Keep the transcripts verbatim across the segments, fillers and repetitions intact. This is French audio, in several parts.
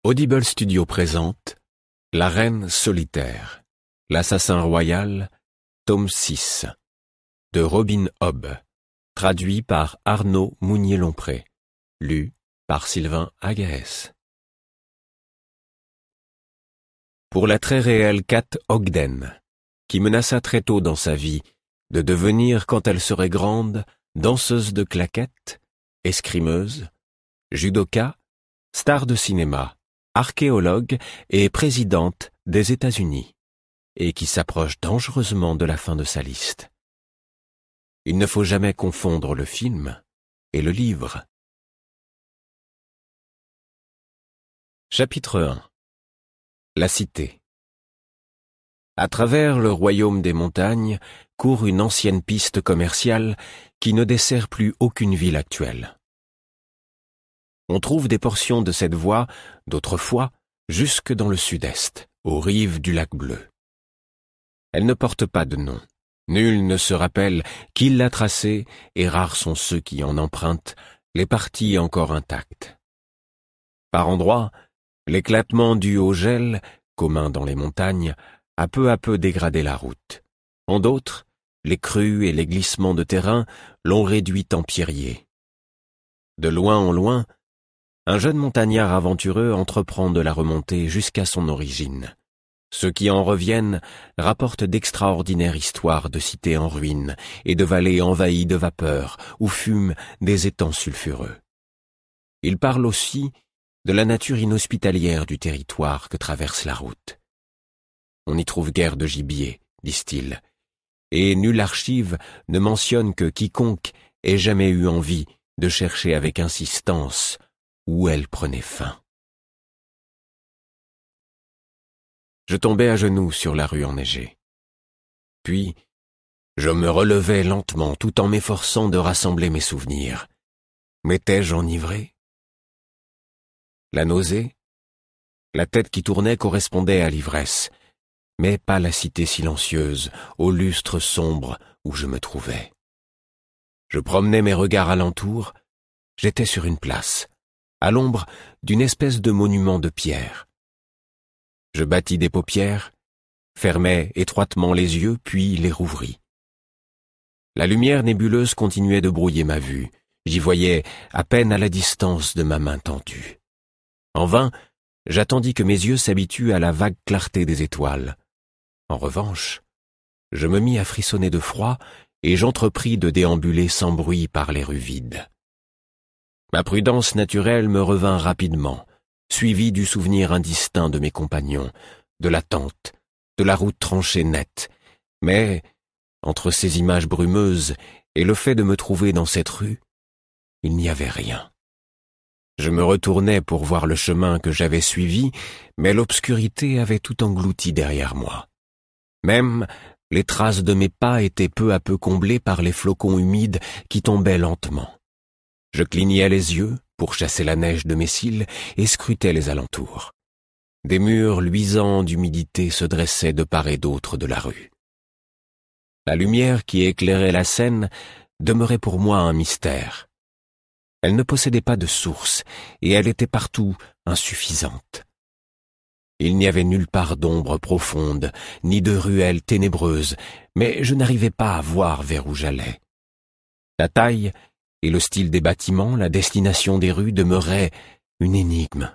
Audible Studio présente La Reine solitaire, l'Assassin royal, tome six, de Robin Hobb, traduit par Arnaud Mounier-Lompré, lu par Sylvain Agaès. Pour la très réelle Kat Ogden, qui menaça très tôt dans sa vie de devenir, quand elle serait grande, danseuse de claquettes, escrimeuse, judoka, star de cinéma, archéologue et présidente des États-Unis, et qui s'approche dangereusement de la fin de sa liste. Il ne faut jamais confondre le film et le livre. Chapitre un. La cité. À travers le royaume des montagnes court une ancienne piste commerciale qui ne dessert plus aucune ville actuelle. On trouve des portions de cette voie, d'autrefois, jusque dans le sud-est, aux rives du lac Bleu. Elle ne porte pas de nom. Nul ne se rappelle qui l'a tracée, et rares sont ceux qui en empruntent les parties encore intactes. Par endroits, l'éclatement dû au gel, commun dans les montagnes, a peu à peu dégradé la route. En d'autres, les crues et les glissements de terrain l'ont réduite en pierrier. De loin en loin, un jeune montagnard aventureux entreprend de la remonter jusqu'à son origine. Ceux qui en reviennent rapportent d'extraordinaires histoires de cités en ruine et de vallées envahies de vapeur où fument des étangs sulfureux. Ils parlent aussi de la nature inhospitalière du territoire que traverse la route. On n'y trouve guère de gibier, disent-ils, et nulle archive ne mentionne que quiconque ait jamais eu envie de chercher avec insistance où elle prenait fin. Je tombais à genoux sur la rue enneigée. Puis, je me relevais lentement tout en m'efforçant de rassembler mes souvenirs. M'étais-je enivré? La nausée, la tête qui tournait correspondait à l'ivresse, mais pas la cité silencieuse, au lustre sombre où je me trouvais. Je promenais mes regards alentour, j'étais sur une place, à l'ombre d'une espèce de monument de pierre. Je battis des paupières, fermai étroitement les yeux, puis les rouvris. La lumière nébuleuse continuait de brouiller ma vue. J'y voyais à peine à la distance de ma main tendue. En vain, j'attendis que mes yeux s'habituent à la vague clarté des étoiles. En revanche, je me mis à frissonner de froid et j'entrepris de déambuler sans bruit par les rues vides. Ma prudence naturelle me revint rapidement, suivie du souvenir indistinct de mes compagnons, de l'attente, de la route tranchée nette, mais, entre ces images brumeuses et le fait de me trouver dans cette rue, il n'y avait rien. Je me retournai pour voir le chemin que j'avais suivi, mais l'obscurité avait tout englouti derrière moi. Même les traces de mes pas étaient peu à peu comblées par les flocons humides qui tombaient lentement. Je clignais les yeux pour chasser la neige de mes cils et scrutais les alentours. Des murs luisants d'humidité se dressaient de part et d'autre de la rue. La lumière qui éclairait la scène demeurait pour moi un mystère. Elle ne possédait pas de source et elle était partout insuffisante. Il n'y avait nulle part d'ombre profonde, ni de ruelle ténébreuse, mais je n'arrivais pas à voir vers où j'allais. La taille et le style des bâtiments, la destination des rues demeuraient une énigme.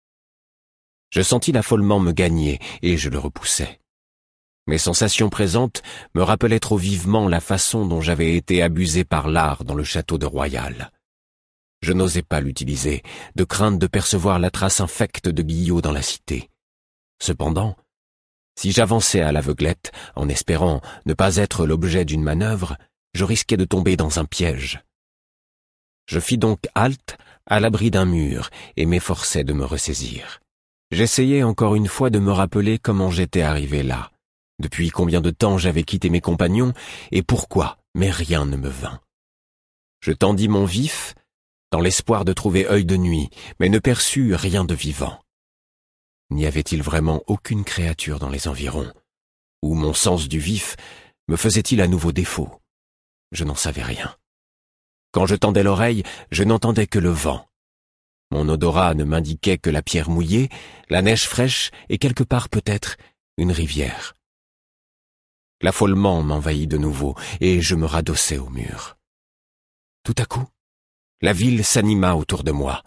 Je sentis l'affolement me gagner et je le repoussai. Mes sensations présentes me rappelaient trop vivement la façon dont j'avais été abusé par l'art dans le château de Royal. Je n'osais pas l'utiliser, de crainte de percevoir la trace infecte de Guillot dans la cité. Cependant, si j'avançais à l'aveuglette, en espérant ne pas être l'objet d'une manœuvre, je risquais de tomber dans un piège. Je fis donc halte à l'abri d'un mur et m'efforçai de me ressaisir. J'essayais encore une fois de me rappeler comment j'étais arrivé là, depuis combien de temps j'avais quitté mes compagnons et pourquoi, mais rien ne me vint. Je tendis mon vif, dans l'espoir de trouver œil de nuit, mais ne perçus rien de vivant. N'y avait-il vraiment aucune créature dans les environs? Ou mon sens du vif me faisait-il à nouveau défaut? Je n'en savais rien. Quand je tendais l'oreille, je n'entendais que le vent. Mon odorat ne m'indiquait que la pierre mouillée, la neige fraîche et quelque part peut-être une rivière. L'affolement m'envahit de nouveau et je me radossai au mur. Tout à coup, la ville s'anima autour de moi.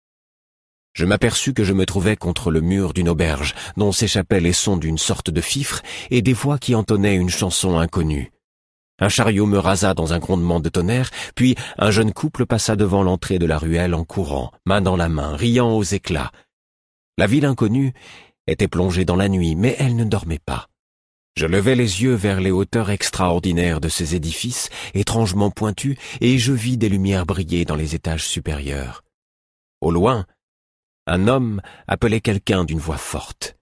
Je m'aperçus que je me trouvais contre le mur d'une auberge dont s'échappaient les sons d'une sorte de fifre et des voix qui entonnaient une chanson inconnue. Un chariot me rasa dans un grondement de tonnerre, puis un jeune couple passa devant l'entrée de la ruelle en courant, main dans la main, riant aux éclats. La ville inconnue était plongée dans la nuit, mais elle ne dormait pas. Je levai les yeux vers les hauteurs extraordinaires de ces édifices, étrangement pointus, et je vis des lumières briller dans les étages supérieurs. Au loin, un homme appelait quelqu'un d'une voix forte.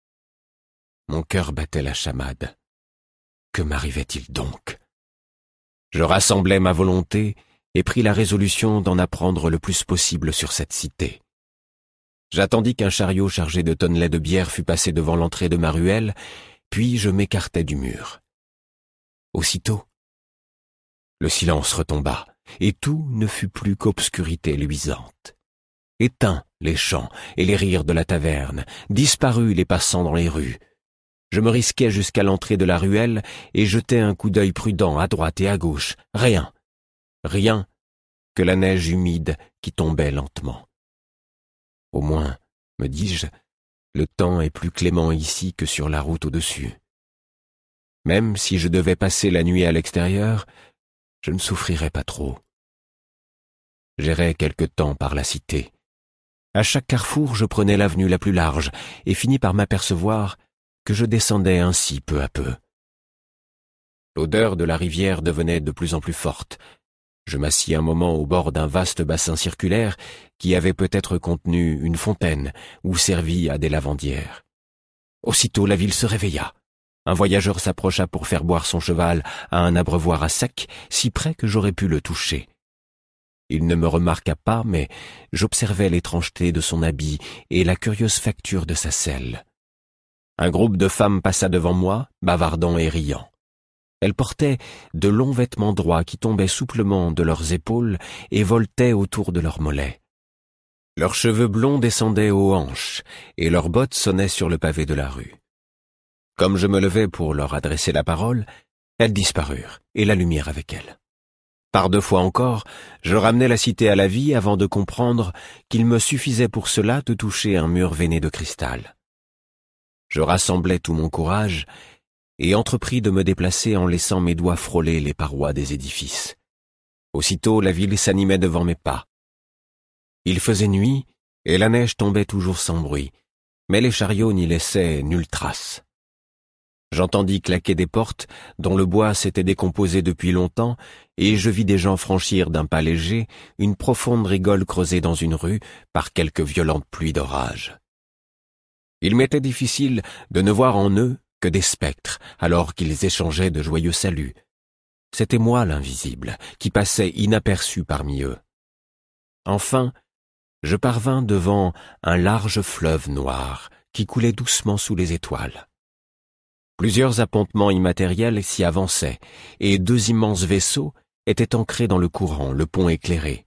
Mon cœur battait la chamade. Que m'arrivait-il donc? Je rassemblai ma volonté et pris la résolution d'en apprendre le plus possible sur cette cité. J'attendis qu'un chariot chargé de tonnelets de bière fût passé devant l'entrée de ma ruelle, puis je m'écartai du mur. Aussitôt, le silence retomba, et tout ne fut plus qu'obscurité luisante. Éteints les chants et les rires de la taverne, disparus les passants dans les rues. Je me risquai jusqu'à l'entrée de la ruelle et jetai un coup d'œil prudent à droite et à gauche. Rien, rien que la neige humide qui tombait lentement. Au moins, me dis-je, le temps est plus clément ici que sur la route au-dessus. Même si je devais passer la nuit à l'extérieur, je ne souffrirais pas trop. J'errai quelque temps par la cité. À chaque carrefour, je prenais l'avenue la plus large et finis par m'apercevoir que je descendais ainsi peu à peu. L'odeur de la rivière devenait de plus en plus forte. Je m'assis un moment au bord d'un vaste bassin circulaire qui avait peut-être contenu une fontaine ou servi à des lavandières. Aussitôt la ville se réveilla. Un voyageur s'approcha pour faire boire son cheval à un abreuvoir à sec, si près que j'aurais pu le toucher. Il ne me remarqua pas, mais j'observai l'étrangeté de son habit et la curieuse facture de sa selle. Un groupe de femmes passa devant moi, bavardant et riant. Elles portaient de longs vêtements droits qui tombaient souplement de leurs épaules et voletaient autour de leurs mollets. Leurs cheveux blonds descendaient aux hanches et leurs bottes sonnaient sur le pavé de la rue. Comme je me levai pour leur adresser la parole, elles disparurent, et la lumière avec elles. Par deux fois encore, je ramenai la cité à la vie avant de comprendre qu'il me suffisait pour cela de toucher un mur veiné de cristal. Je rassemblai tout mon courage et entrepris de me déplacer en laissant mes doigts frôler les parois des édifices. Aussitôt, la ville s'animait devant mes pas. Il faisait nuit et la neige tombait toujours sans bruit, mais les chariots n'y laissaient nulle trace. J'entendis claquer des portes dont le bois s'était décomposé depuis longtemps et je vis des gens franchir d'un pas léger une profonde rigole creusée dans une rue par quelque violente pluie d'orage. Il m'était difficile de ne voir en eux que des spectres alors qu'ils échangeaient de joyeux saluts. C'était moi l'invisible qui passais inaperçu parmi eux. Enfin, je parvins devant un large fleuve noir qui coulait doucement sous les étoiles. Plusieurs appontements immatériels s'y avançaient, et deux immenses vaisseaux étaient ancrés dans le courant, le pont éclairé.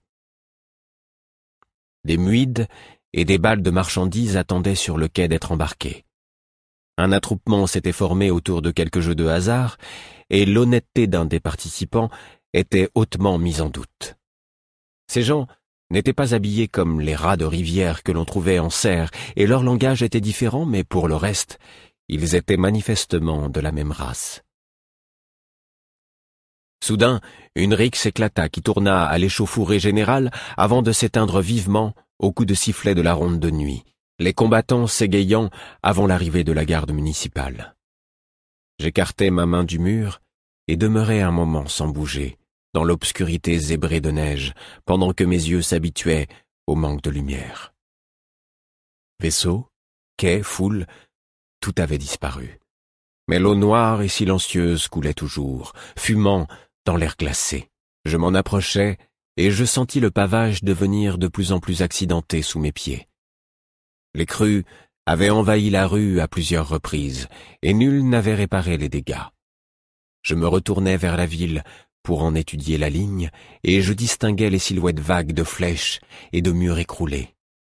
Des muides et des balles de marchandises attendaient sur le quai d'être embarqués. Un attroupement s'était formé autour de quelques jeux de hasard, et l'honnêteté d'un des participants était hautement mise en doute. Ces gens n'étaient pas habillés comme les rats de rivière que l'on trouvait en serre, et leur langage était différent, mais pour le reste, ils étaient manifestement de la même race. Soudain, une rixe éclata qui tourna à l'échauffourée générale avant de s'éteindre vivement au coup de sifflet de la ronde de nuit, les combattants s'égayant avant l'arrivée de la garde municipale. J'écartai ma main du mur et demeurai un moment sans bouger, dans l'obscurité zébrée de neige, pendant que mes yeux s'habituaient au manque de lumière. Vaisseau, quai, foule, tout avait disparu. Mais l'eau noire et silencieuse coulait toujours, fumant dans l'air glacé. Je m'en approchai et je sentis le pavage devenir de plus en plus accidenté sous mes pieds. Les crues avaient envahi la rue à plusieurs reprises, et nul n'avait réparé les dégâts. Je me retournai vers la ville pour en étudier la ligne, et je distinguai les silhouettes vagues de flèches et de murs écroulés.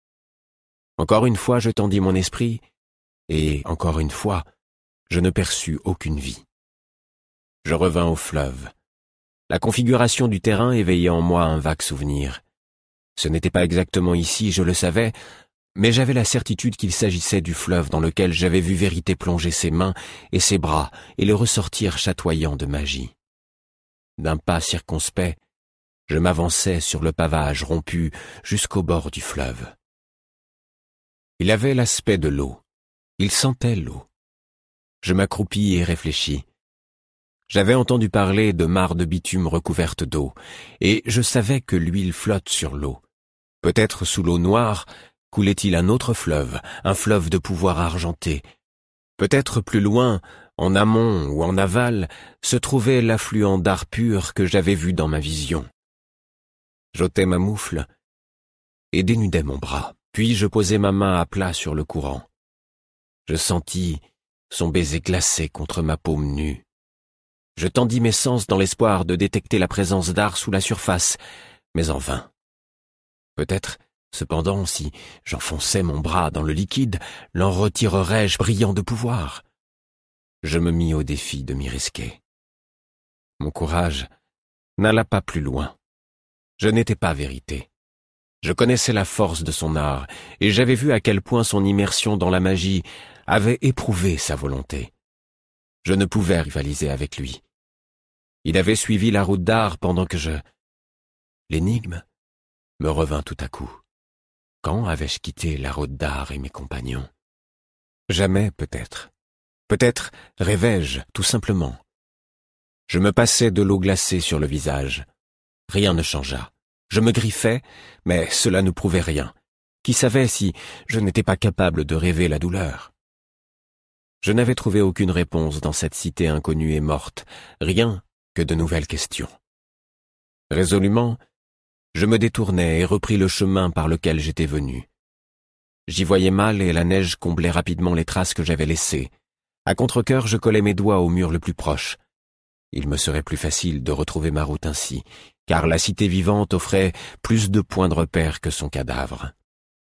Encore une fois, je tendis mon esprit, et, encore une fois, je ne perçus aucune vie. Je revins au fleuve. La configuration du terrain éveillait en moi un vague souvenir. Ce n'était pas exactement ici, je le savais, mais j'avais la certitude qu'il s'agissait du fleuve dans lequel j'avais vu Vérité plonger ses mains et ses bras et le ressortir chatoyant de magie. D'un pas circonspect, je m'avançais sur le pavage rompu jusqu'au bord du fleuve. Il avait l'aspect de l'eau. Il sentait l'eau. Je m'accroupis et réfléchis. J'avais entendu parler de mares de bitume recouvertes d'eau, et je savais que l'huile flotte sur l'eau. Peut-être sous l'eau noire coulait-il un autre fleuve, un fleuve de pouvoir argenté. Peut-être plus loin, en amont ou en aval, se trouvait l'affluent d'art pur que j'avais vu dans ma vision. J'ôtais ma moufle et dénudai mon bras, puis je posai ma main à plat sur le courant. Je sentis son baiser glacé contre ma paume nue. Je tendis mes sens dans l'espoir de détecter la présence d'art sous la surface, mais en vain. Peut-être, cependant, si j'enfonçais mon bras dans le liquide, l'en retirerais-je brillant de pouvoir. Je me mis au défi de m'y risquer. Mon courage n'alla pas plus loin. Je n'étais pas Vérité. Je connaissais la force de son art, et j'avais vu à quel point son immersion dans la magie avait éprouvé sa volonté. Je ne pouvais rivaliser avec lui. Il avait suivi la route d'art pendant que je... L'énigme me revint tout à coup. Quand avais-je quitté la route d'art et mes compagnons? Jamais, peut-être. Peut-être rêvais-je, tout simplement. Je me passais de l'eau glacée sur le visage. Rien ne changea. Je me griffais, mais cela ne prouvait rien. Qui savait si je n'étais pas capable de rêver la douleur? Je n'avais trouvé aucune réponse dans cette cité inconnue et morte, rien que de nouvelles questions. Résolument, je me détournai et repris le chemin par lequel j'étais venu. J'y voyais mal et la neige comblait rapidement les traces que j'avais laissées. À contre-cœur, je collai mes doigts au mur le plus proche. Il me serait plus facile de retrouver ma route ainsi, car la cité vivante offrait plus de points de repère que son cadavre.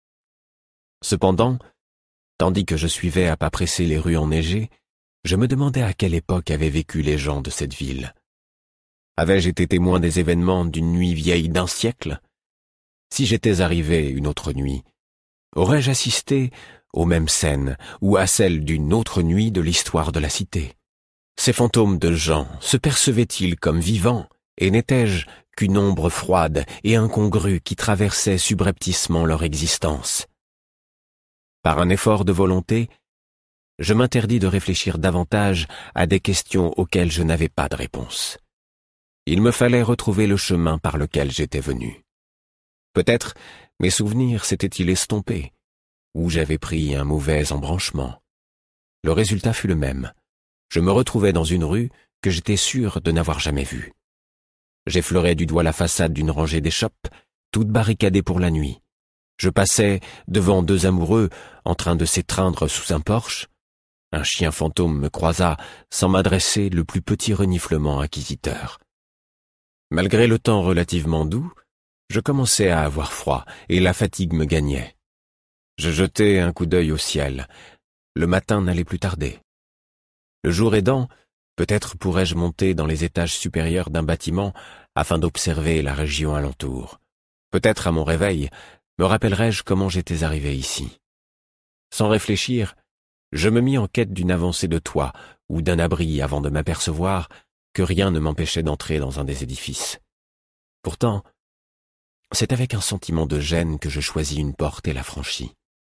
Cependant, tandis que je suivais à pas pressés les rues enneigées, je me demandais à quelle époque avaient vécu les gens de cette ville. Avais-je été témoin des événements d'une nuit vieille d'un siècle? Si j'étais arrivé une autre nuit, aurais-je assisté aux mêmes scènes ou à celles d'une autre nuit de l'histoire de la cité? Ces fantômes de gens se percevaient-ils comme vivants, et n'étais-je qu'une ombre froide et incongrue qui traversait subrepticement leur existence? Par un effort de volonté, je m'interdis de réfléchir davantage à des questions auxquelles je n'avais pas de réponse. Il me fallait retrouver le chemin par lequel j'étais venu. Peut-être mes souvenirs s'étaient-ils estompés, ou j'avais pris un mauvais embranchement. Le résultat fut le même. Je me retrouvais dans une rue que j'étais sûr de n'avoir jamais vue. J'effleurais du doigt la façade d'une rangée d'échoppes, toute barricadée pour la nuit. Je passais devant deux amoureux en train de s'étreindre sous un porche. Un chien fantôme me croisa sans m'adresser le plus petit reniflement inquisiteur. Malgré le temps relativement doux, je commençais à avoir froid et la fatigue me gagnait. Je jetai un coup d'œil au ciel. Le matin n'allait plus tarder. Le jour aidant, peut-être pourrais-je monter dans les étages supérieurs d'un bâtiment afin d'observer la région alentour. Peut-être à mon réveil, me rappellerai-je comment j'étais arrivé ici. Sans réfléchir, je me mis en quête d'une avancée de toit ou d'un abri avant de m'apercevoir que rien ne m'empêchait d'entrer dans un des édifices. Pourtant, c'est avec un sentiment de gêne que je choisis une porte et la franchis.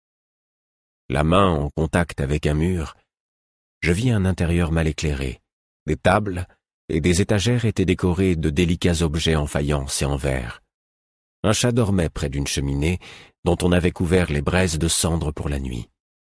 La main en contact avec un mur, je vis un intérieur mal éclairé. Des tables et des étagères étaient décorées de délicats objets en faïence et en verre. Un chat dormait près d'une cheminée dont on avait couvert les braises de cendres pour la nuit.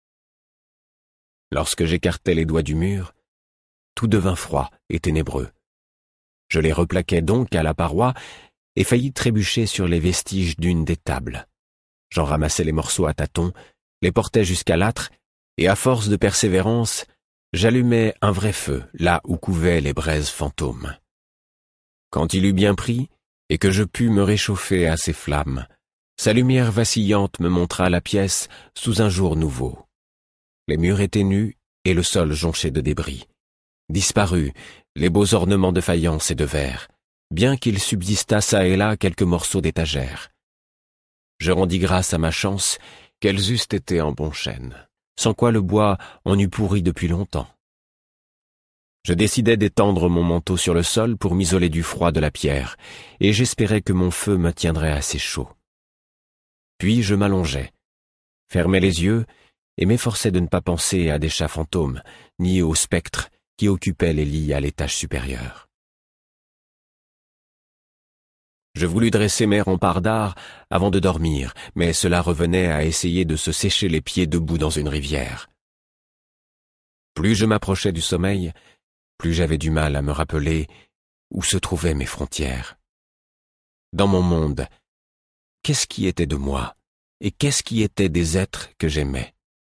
Lorsque j'écartai les doigts du mur, tout devint froid et ténébreux. Je les replaquai donc à la paroi et faillis trébucher sur les vestiges d'une des tables. J'en ramassai les morceaux à tâtons, les portai jusqu'à l'âtre, et à force de persévérance, j'allumai un vrai feu là où couvaient les braises fantômes. Quand il eut bien pris, et que je pus me réchauffer à ces flammes, Sa lumière vacillante me montra la pièce sous un jour nouveau. Les murs étaient nus et le sol jonché de débris. Disparus, les beaux ornements de faïence et de verre, bien qu'il subsistât çà et là quelques morceaux d'étagères. Je rendis grâce à ma chance qu'elles eussent été en bon chêne, sans quoi le bois en eût pourri depuis longtemps. Je décidai d'étendre mon manteau sur le sol pour m'isoler du froid de la pierre, et j'espérais que mon feu me tiendrait assez chaud. Puis je m'allongeai, fermai les yeux et m'efforçai de ne pas penser à des chats fantômes, ni aux spectres qui occupaient les lits à l'étage supérieur. Je voulus dresser mes remparts d'art avant de dormir, mais cela revenait à essayer de se sécher les pieds debout dans une rivière. Plus je m'approchais du sommeil, plus j'avais du mal à me rappeler où se trouvaient mes frontières. Dans mon monde, qu'est-ce qui était de moi, et qu'est-ce qui était des êtres que j'aimais?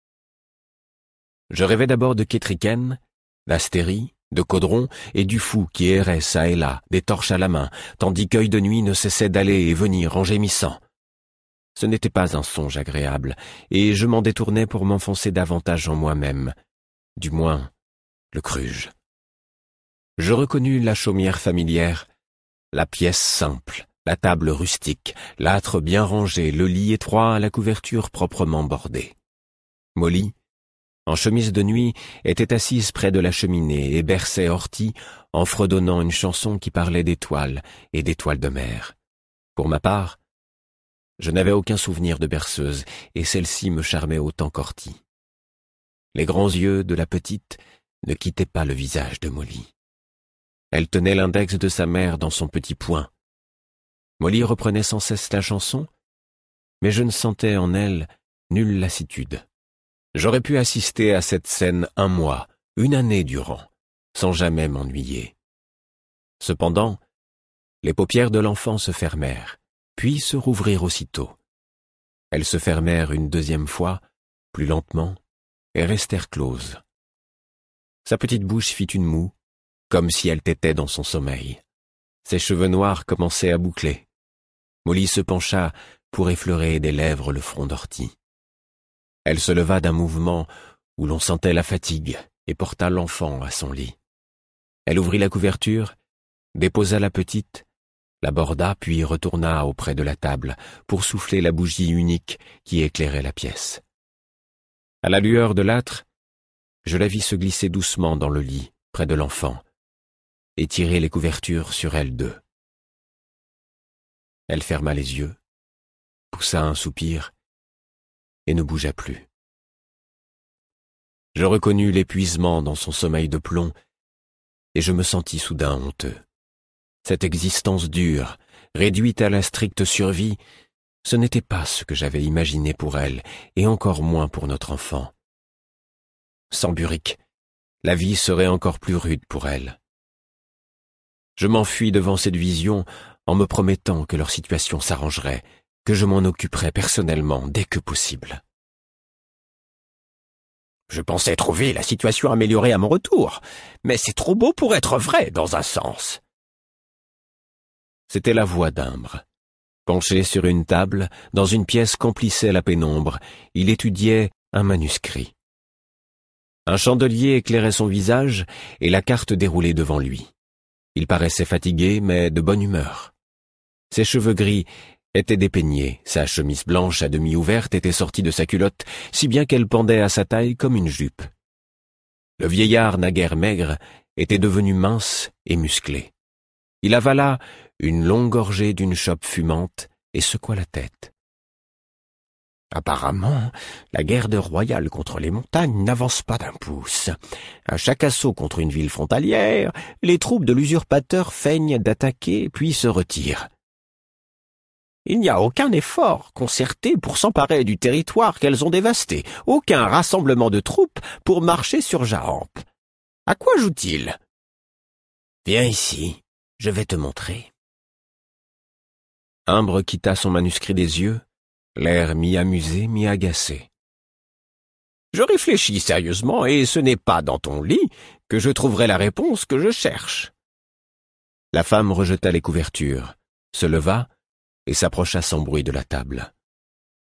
Je rêvais d'abord de Kétriken, d'Astérie, de Caudron et du fou qui errait çà et là, des torches à la main, tandis qu'Œil de Nuit ne cessait d'aller et venir en gémissant. Ce n'était pas un songe agréable, et je m'en détournais pour m'enfoncer davantage en moi-même. Du moins, le crus-je. Je reconnus la chaumière familière, la pièce simple, la table rustique, l'âtre bien rangé, le lit étroit, la couverture proprement bordée. Molly, en chemise de nuit, était assise près de la cheminée et berçait Horty en fredonnant une chanson qui parlait d'étoiles et d'étoiles de mer. Pour ma part, je n'avais aucun souvenir de berceuse, et celle-ci me charmait autant qu'Horty. Les grands yeux de la petite ne quittaient pas le visage de Molly. Elle tenait l'index de sa mère dans son petit poing. Molly reprenait sans cesse la chanson, mais je ne sentais en elle nulle lassitude. J'aurais pu assister à cette scène un mois, une année durant, sans jamais m'ennuyer. Cependant, les paupières de l'enfant se fermèrent, puis se rouvrirent aussitôt. Elles se fermèrent une deuxième fois, plus lentement, et restèrent closes. Sa petite bouche fit une moue, comme si elle tétait dans son sommeil. Ses cheveux noirs commençaient à boucler. Molly se pencha pour effleurer des lèvres le front d'Horty. Elle se leva d'un mouvement où l'on sentait la fatigue et porta l'enfant à son lit. Elle ouvrit la couverture, déposa la petite, l'aborda puis retourna auprès de la table pour souffler la bougie unique qui éclairait la pièce. À la lueur de l'âtre, je la vis se glisser doucement dans le lit près de l'enfant et tirer les couvertures sur elles deux. Elle ferma les yeux, poussa un soupir et ne bougea plus. Je reconnus l'épuisement dans son sommeil de plomb, et je me sentis soudain honteux. Cette existence dure, réduite à la stricte survie, ce n'était pas ce que j'avais imaginé pour elle, et encore moins pour notre enfant. Sans Burrick, la vie serait encore plus rude pour elle. Je m'enfuis devant cette vision en me promettant que leur situation s'arrangerait, que je m'en occuperais personnellement dès que possible. Je pensais trouver la situation améliorée à mon retour, mais c'est trop beau pour être vrai dans un sens. C'était la voix d'Imbre. Penché sur une table, dans une pièce qu'emplissait la pénombre, il étudiait un manuscrit. Un chandelier éclairait son visage et la carte déroulait devant lui. Il paraissait fatigué, mais de bonne humeur. Ses cheveux gris était dépeignée, sa chemise blanche à demi ouverte était sortie de sa culotte, si bien qu'elle pendait à sa taille comme une jupe. Le vieillard naguère maigre était devenu mince et musclé. Il avala une longue gorgée d'une chope fumante et secoua la tête. Apparemment, la guerre de royale contre les montagnes n'avance pas d'un pouce. À chaque assaut contre une ville frontalière, les troupes de l'usurpateur feignent d'attaquer puis se retirent. Il n'y a aucun effort concerté pour s'emparer du territoire qu'elles ont dévasté, aucun rassemblement de troupes pour marcher sur Jahamp. À quoi joue-t-il? Viens ici, je vais te montrer. Imbre quitta son manuscrit des yeux, l'air mi-amusé, mi-agacé. Je réfléchis sérieusement, et ce n'est pas dans ton lit que je trouverai la réponse que je cherche. La femme rejeta les couvertures, se leva et s'approcha sans bruit de la table.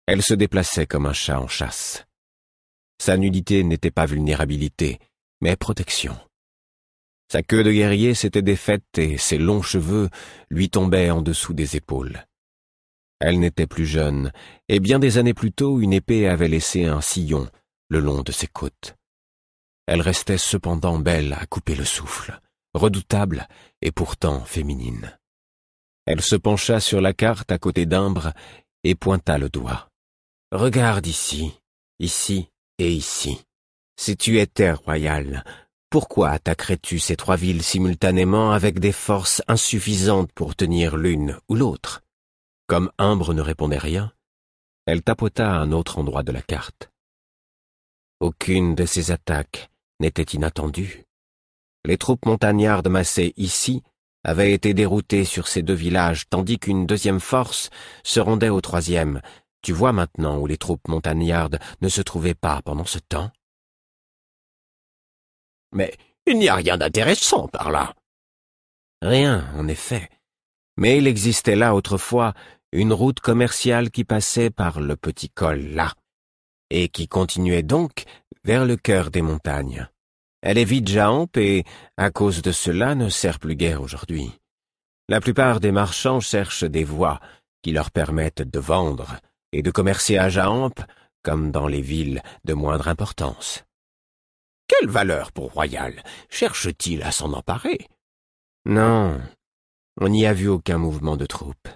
Elle se déplaçait comme un chat en chasse. Sa nudité n'était pas vulnérabilité, mais protection. Sa queue de guerrier s'était défaite et ses longs cheveux lui tombaient en dessous des épaules. Elle n'était plus jeune, et bien des années plus tôt, une épée avait laissé un sillon le long de ses côtes. Elle restait cependant belle à couper le souffle, redoutable et pourtant féminine. Elle se pencha sur la carte à côté d'Imbre et pointa le doigt. « Regarde ici, ici et ici. Si tu étais royal, pourquoi attaquerais-tu ces trois villes simultanément avec des forces insuffisantes pour tenir l'une ou l'autre ?» Comme Imbre ne répondait rien, elle tapota à un autre endroit de la carte. Aucune de ces attaques n'était inattendue. Les troupes montagnardes massées ici avaient été déroutées sur ces deux villages, tandis qu'une deuxième force se rendait au troisième. Tu vois maintenant où les troupes montagnardes ne se trouvaient pas pendant ce temps. Mais il n'y a rien d'intéressant par là. Rien, en effet. Mais il existait là autrefois une route commerciale qui passait par le petit col là, et qui continuait donc vers le cœur des montagnes. Elle est vide Jaamp et, à cause de cela, ne sert plus guère aujourd'hui. La plupart des marchands cherchent des voies qui leur permettent de vendre et de commercer à Jaamp, comme dans les villes de moindre importance. Quelle valeur pour Royal cherche-t-il à s'en emparer? Non, on n'y a vu aucun mouvement de troupes.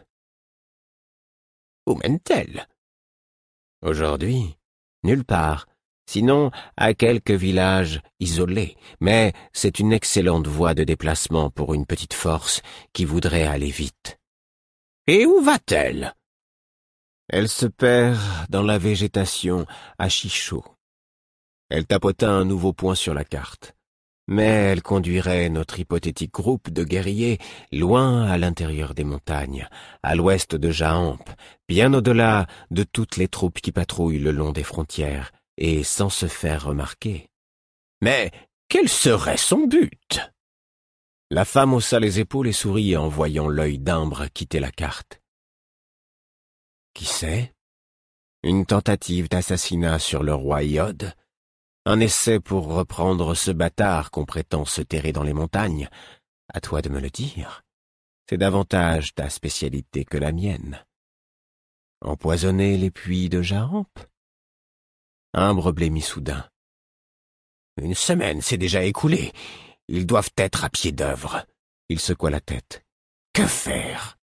Où mène-t-elle? Aujourd'hui, nulle part, sinon à quelques villages isolés, mais c'est une excellente voie de déplacement pour une petite force qui voudrait aller vite. Et où va-t-elle? Elle se perd dans la végétation à Chichot. Elle tapota un nouveau point sur la carte. Mais elle conduirait notre hypothétique groupe de guerriers loin à l'intérieur des montagnes, à l'ouest de Jaamp, bien au-delà de toutes les troupes qui patrouillent le long des frontières, et sans se faire remarquer. Mais quel serait son but? La femme haussa les épaules et sourit en voyant l'œil d'Imbre quitter la carte. Qui sait? Une tentative d'assassinat sur le roi Iod? Un essai pour reprendre ce bâtard qu'on prétend se terrer dans les montagnes? À toi de me le dire. C'est davantage ta spécialité que la mienne. Empoisonner les puits de Jaamp? Imbre blêmit soudain. Une semaine s'est déjà écoulée. Ils doivent être à pied d'œuvre. Il secoua la tête. Que faire?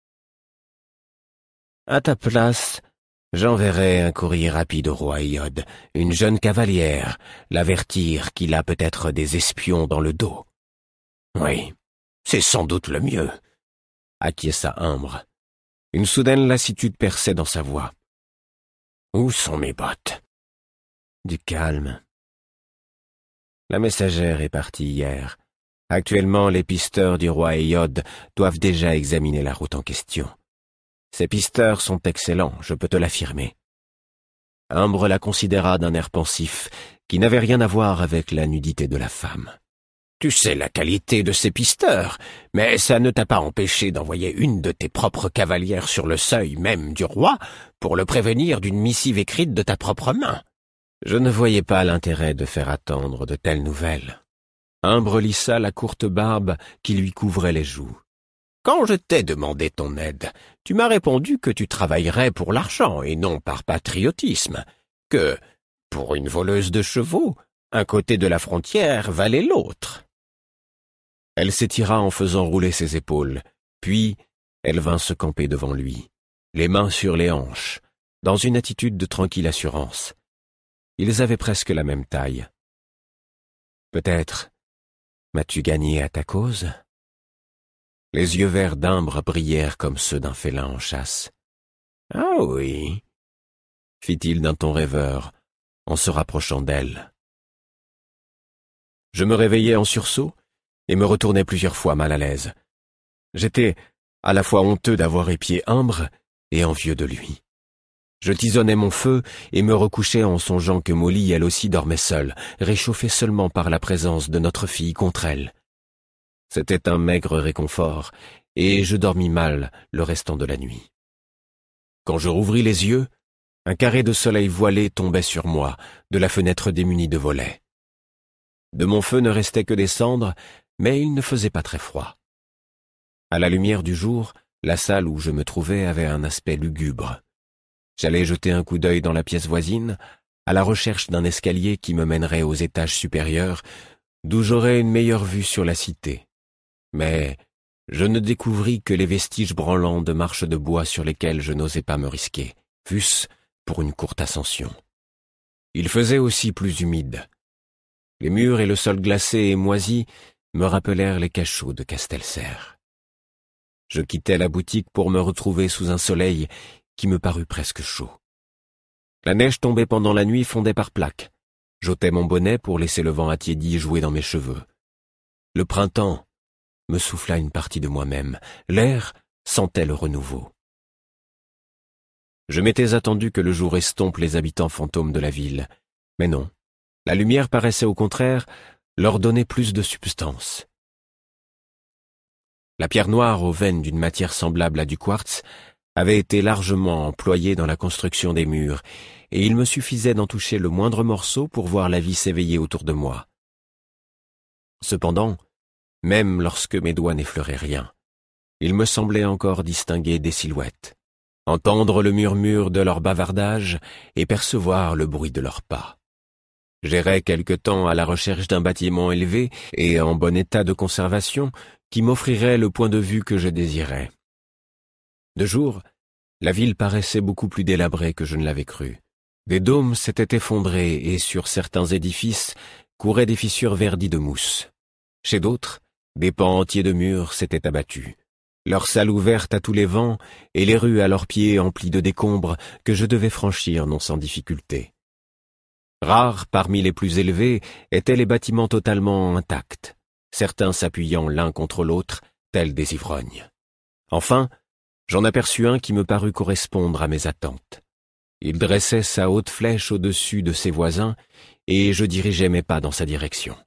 À ta place, j'enverrai un courrier rapide au roi Iod, une jeune cavalière, l'avertir qu'il a peut-être des espions dans le dos. Oui, c'est sans doute le mieux, acquiesça Imbre. Une soudaine lassitude perçait dans sa voix. Où sont mes bottes? Du calme. La messagère est partie hier. Actuellement, les pisteurs du roi Iod doivent déjà examiner la route en question. Ces pisteurs sont excellents, je peux te l'affirmer. Imbre la considéra d'un air pensif, qui n'avait rien à voir avec la nudité de la femme. Tu sais la qualité de ces pisteurs, mais ça ne t'a pas empêché d'envoyer une de tes propres cavalières sur le seuil même du roi pour le prévenir d'une missive écrite de ta propre main. Je ne voyais pas l'intérêt de faire attendre de telles nouvelles. Imbre lissa la courte barbe qui lui couvrait les joues. Quand je t'ai demandé ton aide, tu m'as répondu que tu travaillerais pour l'argent et non par patriotisme, que, pour une voleuse de chevaux, un côté de la frontière valait l'autre. Elle s'étira en faisant rouler ses épaules, puis elle vint se camper devant lui, les mains sur les hanches, dans une attitude de tranquille assurance. Ils avaient presque la même taille. Peut-être m'as-tu gagné à ta cause? Les yeux verts d'Imbre brillèrent comme ceux d'un félin en chasse. « Ah oui, » fit-il d'un ton rêveur, en se rapprochant d'elle. Je me réveillai en sursaut et me retournai plusieurs fois mal à l'aise. J'étais à la fois honteux d'avoir épié Imbre et envieux de lui. Je tisonnais mon feu et me recouchai en songeant que Molly, elle aussi, dormait seule, réchauffée seulement par la présence de notre fille contre elle. C'était un maigre réconfort, et je dormis mal le restant de la nuit. Quand je rouvris les yeux, Un carré de soleil voilé tombait sur moi, de la fenêtre démunie de volets. De mon feu ne restait que des cendres, mais il ne faisait pas très froid. À la lumière du jour, la salle où je me trouvais avait un aspect lugubre. J'allais jeter un coup d'œil dans la pièce voisine, à la recherche d'un escalier qui me mènerait aux étages supérieurs, d'où j'aurais une meilleure vue sur la cité. Mais je ne découvris que les vestiges branlants de marches de bois sur lesquelles je n'osais pas me risquer, fût-ce pour une courte ascension. Il faisait aussi plus humide. Les murs et le sol glacé et moisi me rappelèrent les cachots de Castelserre. Je quittai la boutique pour me retrouver sous un soleil qui me parut presque chaud. La neige tombée pendant la nuit fondait par plaques. J'ôtais mon bonnet pour laisser le vent attiédi jouer dans mes cheveux. Le printemps me souffla une partie de moi-même. L'air sentait le renouveau. Je m'étais attendu que le jour estompe les habitants fantômes de la ville. Mais non, la lumière paraissait au contraire leur donner plus de substance. La pierre noire aux veines d'une matière semblable à du quartz avait été largement employée dans la construction des murs, et il me suffisait d'en toucher le moindre morceau pour voir la vie s'éveiller autour de moi. Cependant, même lorsque mes doigts n'effleuraient rien, il me semblait encore distinguer des silhouettes, entendre le murmure de leur bavardage et percevoir le bruit de leurs pas. J'errais quelque temps à la recherche d'un bâtiment élevé et en bon état de conservation qui m'offrirait le point de vue que je désirais. De jour, la ville paraissait beaucoup plus délabrée que je ne l'avais cru. Des dômes s'étaient effondrés et sur certains édifices couraient des fissures verdies de mousse. Chez d'autres, des pans entiers de murs s'étaient abattus, leurs salles ouvertes à tous les vents et les rues à leurs pieds emplies de décombres que je devais franchir non sans difficulté. Rares parmi les plus élevés étaient les bâtiments totalement intacts, certains s'appuyant l'un contre l'autre, tels des ivrognes. Enfin, j'en aperçus un qui me parut correspondre à mes attentes. Il dressait sa haute flèche au-dessus de ses voisins, et je dirigeais mes pas dans sa direction.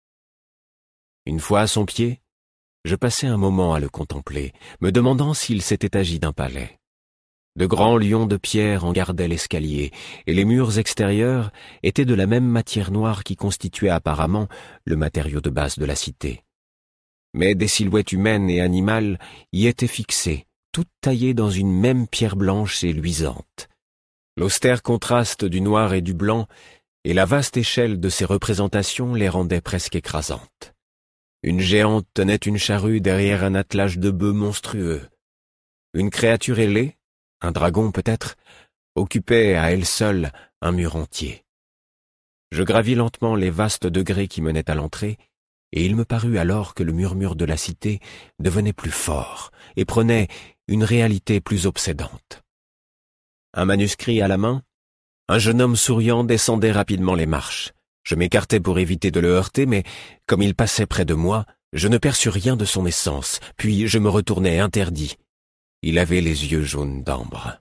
Une fois à son pied, je passai un moment à le contempler, me demandant s'il s'était agi d'un palais. De grands lions de pierre en gardaient l'escalier, et les murs extérieurs étaient de la même matière noire qui constituait apparemment le matériau de base de la cité. Mais des silhouettes humaines et animales y étaient fixées, toutes taillées dans une même pierre blanche et luisante. L'austère contraste du noir et du blanc et la vaste échelle de ces représentations les rendaient presque écrasantes. Une géante tenait une charrue derrière un attelage de bœufs monstrueux. Une créature ailée, un dragon peut-être, occupait à elle seule un mur entier. Je gravis lentement les vastes degrés qui menaient à l'entrée, et il me parut alors que le murmure de la cité devenait plus fort et prenait une réalité plus obsédante. Un manuscrit à la main, un jeune homme souriant descendait rapidement les marches. Je m'écartai pour éviter de le heurter, mais comme il passait près de moi, je ne perçus rien de son essence, puis je me retournai interdit. Il avait les yeux jaunes d'ambre.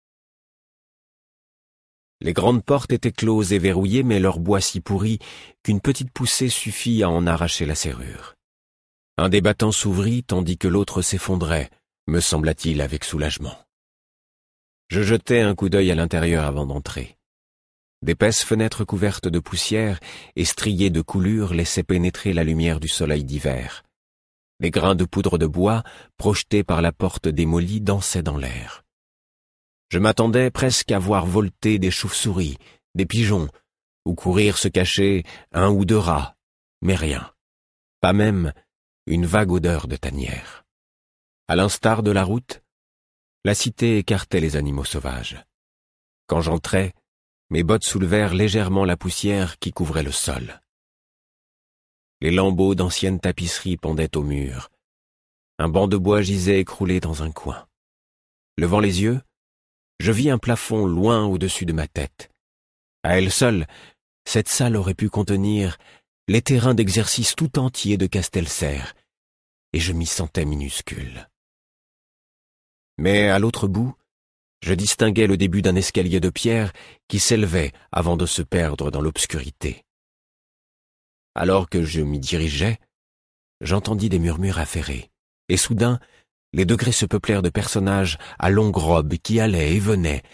Les grandes portes étaient closes et verrouillées, mais leur bois si pourri qu'une petite poussée suffit à en arracher la serrure. Un des battants s'ouvrit tandis que l'autre s'effondrait, me sembla-t-il avec soulagement. Je jetai un coup d'œil à l'intérieur avant d'entrer. D'épaisses fenêtres couvertes de poussière et striées de coulures laissaient pénétrer la lumière du soleil d'hiver. Des grains de poudre de bois, projetés par la porte démolie, dansaient dans l'air. Je m'attendais presque à voir volter des chauves-souris, des pigeons, ou courir se cacher un ou deux rats, mais rien. Pas même une vague odeur de tanière. À l'instar de la route, la cité écartait les animaux sauvages. Quand j'entrai, mes bottes soulevèrent légèrement la poussière qui couvrait le sol. Les lambeaux d'anciennes tapisseries pendaient au mur. Un banc de bois gisait écroulé dans un coin. Levant les yeux, je vis un plafond loin au-dessus de ma tête. À elle seule, cette salle aurait pu contenir les terrains d'exercice tout entiers de Castelserre, et je m'y sentais minuscule. Mais à l'autre bout, je distinguais le début d'un escalier de pierre qui s'élevait avant de se perdre dans l'obscurité. Alors que je m'y dirigeais, j'entendis des murmures affairés, et soudain, les degrés se peuplèrent de personnages à longues robes qui allaient et venaient,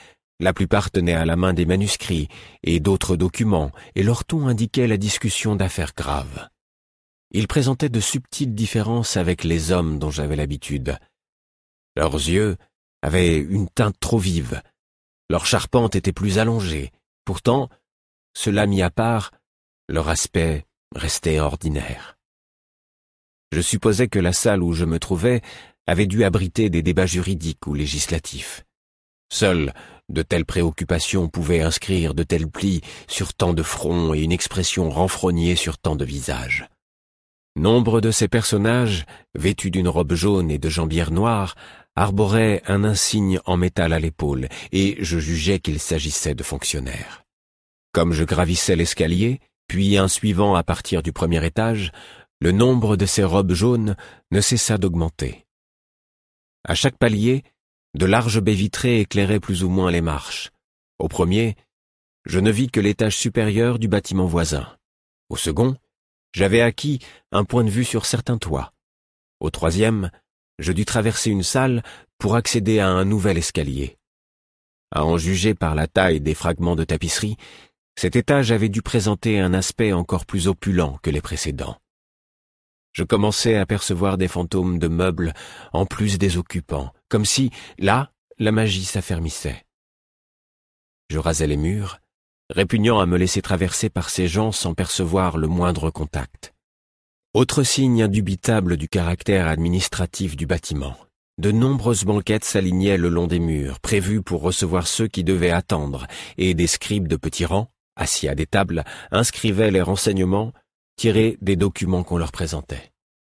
La plupart tenaient à la main des manuscrits et d'autres documents, et leur ton indiquait la discussion d'affaires graves. Ils présentaient de subtiles différences avec les hommes dont j'avais l'habitude. Leurs yeux avaient une teinte trop vive, leur charpente était plus allongée. Pourtant, cela mis à part, leur aspect restait ordinaire. Je supposais que la salle où je me trouvais avait dû abriter des débats juridiques ou législatifs. Seules de telles préoccupations pouvaient inscrire de tels plis sur tant de fronts et une expression renfrognée sur tant de visages. Nombre de ces personnages, vêtus d'une robe jaune et de jambières noires, arboraient un insigne en métal à l'épaule, et je jugeais qu'il s'agissait de fonctionnaires. Comme je gravissais l'escalier, puis un suivant à partir du premier étage, le nombre de ces robes jaunes ne cessa d'augmenter. À chaque palier, de larges baies vitrées éclairaient plus ou moins les marches. Au premier, je ne vis que l'étage supérieur du bâtiment voisin. Au second, j'avais acquis un point de vue sur certains toits. Au troisième, je dus traverser une salle pour accéder à un nouvel escalier. À en juger par la taille des fragments de tapisserie, cet étage avait dû présenter un aspect encore plus opulent que les précédents. Je commençais à percevoir des fantômes de meubles en plus des occupants, comme si, là, la magie s'affermissait. Je rasais les murs, répugnant à me laisser traverser par ces gens sans percevoir le moindre contact. Autre signe indubitable du caractère administratif du bâtiment. De nombreuses banquettes s'alignaient le long des murs, prévues pour recevoir ceux qui devaient attendre, et des scribes de petits rangs, assis à des tables, inscrivaient les renseignements tirés des documents qu'on leur présentait.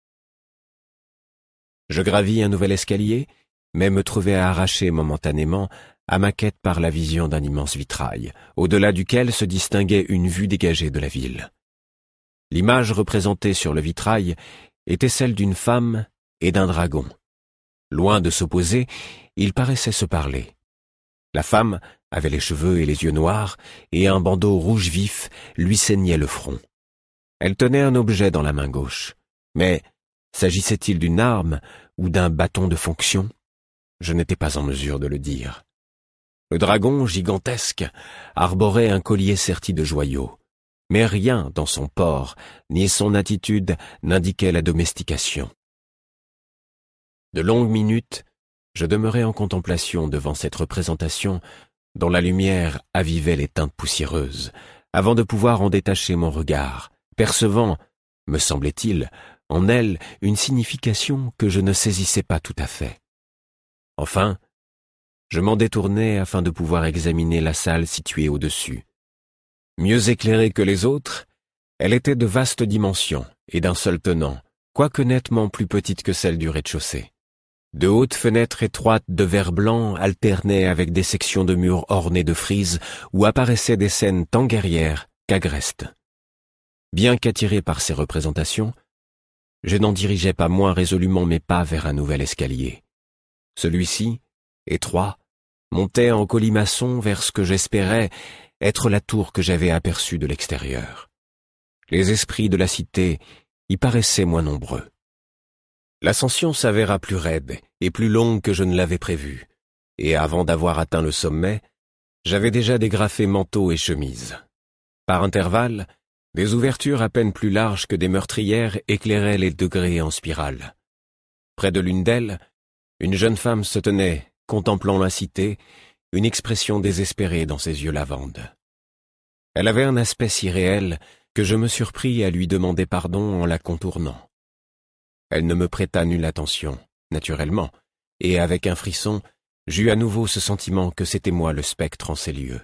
Je gravis un nouvel escalier, mais me trouvai arraché momentanément à ma quête par la vision d'un immense vitrail, au-delà duquel se distinguait une vue dégagée de la ville. L'image représentée sur le vitrail était celle d'une femme et d'un dragon. Loin de s'opposer, ils paraissaient se parler. La femme avait les cheveux et les yeux noirs, et un bandeau rouge vif lui ceignait le front. Elle tenait un objet dans la main gauche, mais s'agissait-il d'une arme ou d'un bâton de fonction? Je n'étais pas en mesure de le dire. Le dragon, gigantesque, arborait un collier serti de joyaux, mais rien dans son port ni son attitude n'indiquait la domestication. De longues minutes, je demeurai en contemplation devant cette représentation dont la lumière avivait les teintes poussiéreuses, avant de pouvoir en détacher mon regard, percevant, me semblait-il, en elle une signification que je ne saisissais pas tout à fait. Enfin, je m'en détournai afin de pouvoir examiner la salle située au-dessus. Mieux éclairée que les autres, elle était de vastes dimensions et d'un seul tenant, quoique nettement plus petite que celle du rez-de-chaussée. De hautes fenêtres étroites de verre blanc alternaient avec des sections de murs ornées de frises où apparaissaient des scènes tant guerrières qu'agrestes. Bien qu'attiré par ces représentations, je n'en dirigeais pas moins résolument mes pas vers un nouvel escalier. Celui-ci, étroit, montait en colimaçon vers ce que j'espérais être la tour que j'avais aperçue de l'extérieur. Les esprits de la cité y paraissaient moins nombreux. L'ascension s'avéra plus raide et plus longue que je ne l'avais prévu, et avant d'avoir atteint le sommet, j'avais déjà dégrafé manteau et chemise. Par intervalles, des ouvertures à peine plus larges que des meurtrières éclairaient les degrés en spirale. Près de l'une d'elles, une jeune femme se tenait, contemplant la cité, une expression désespérée dans ses yeux lavandes. Elle avait un aspect si réel que je me surpris à lui demander pardon en la contournant. Elle ne me prêta nulle attention, naturellement, et avec un frisson, j'eus à nouveau ce sentiment que c'était moi le spectre en ces lieux.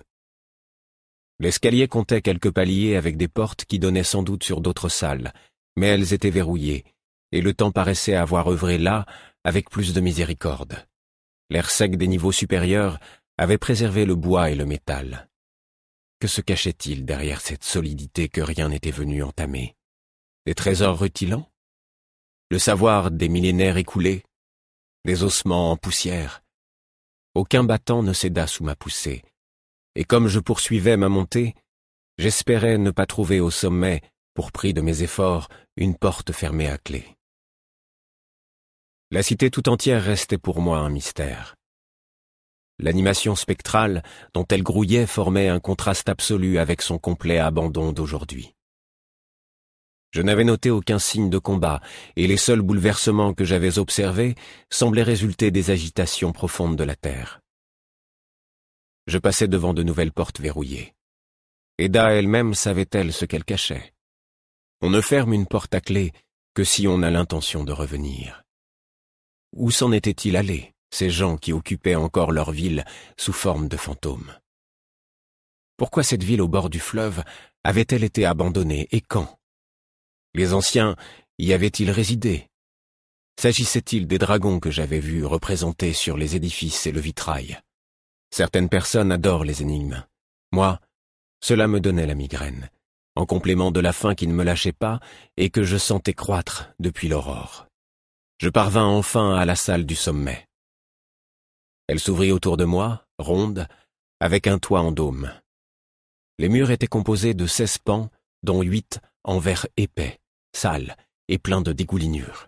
L'escalier comptait quelques paliers avec des portes qui donnaient sans doute sur d'autres salles, mais elles étaient verrouillées, et le temps paraissait avoir œuvré là avec plus de miséricorde. L'air sec des niveaux supérieurs avait préservé le bois et le métal. Que se cachait-il derrière cette solidité que rien n'était venu entamer? Des trésors rutilants? Le savoir des millénaires écoulés? Des ossements en poussière? Aucun battant ne céda sous ma poussée, et comme je poursuivais ma montée, j'espérais ne pas trouver au sommet, pour prix de mes efforts, une porte fermée à clé. La cité tout entière restait pour moi un mystère. L'animation spectrale dont elle grouillait formait un contraste absolu avec son complet abandon d'aujourd'hui. Je n'avais noté aucun signe de combat, et les seuls bouleversements que j'avais observés semblaient résulter des agitations profondes de la terre. Je passais devant de nouvelles portes verrouillées. Eda elle-même savait-elle ce qu'elle cachait? On ne ferme une porte à clé que si on a l'intention de revenir. Où s'en étaient-ils allés, ces gens qui occupaient encore leur ville sous forme de fantômes? Pourquoi cette ville au bord du fleuve avait-elle été abandonnée, et quand? Les anciens y avaient-ils résidé? S'agissait-il des dragons que j'avais vus représentés sur les édifices et le vitrail? Certaines personnes adorent les énigmes. Moi, cela me donnait la migraine, en complément de la faim qui ne me lâchait pas et que je sentais croître depuis l'aurore. Je parvins enfin à la salle du sommet. Elle s'ouvrit autour de moi, ronde, avec un toit en dôme. Les murs étaient composés de seize pans, dont huit en verre épais, sales et pleins de dégoulinures.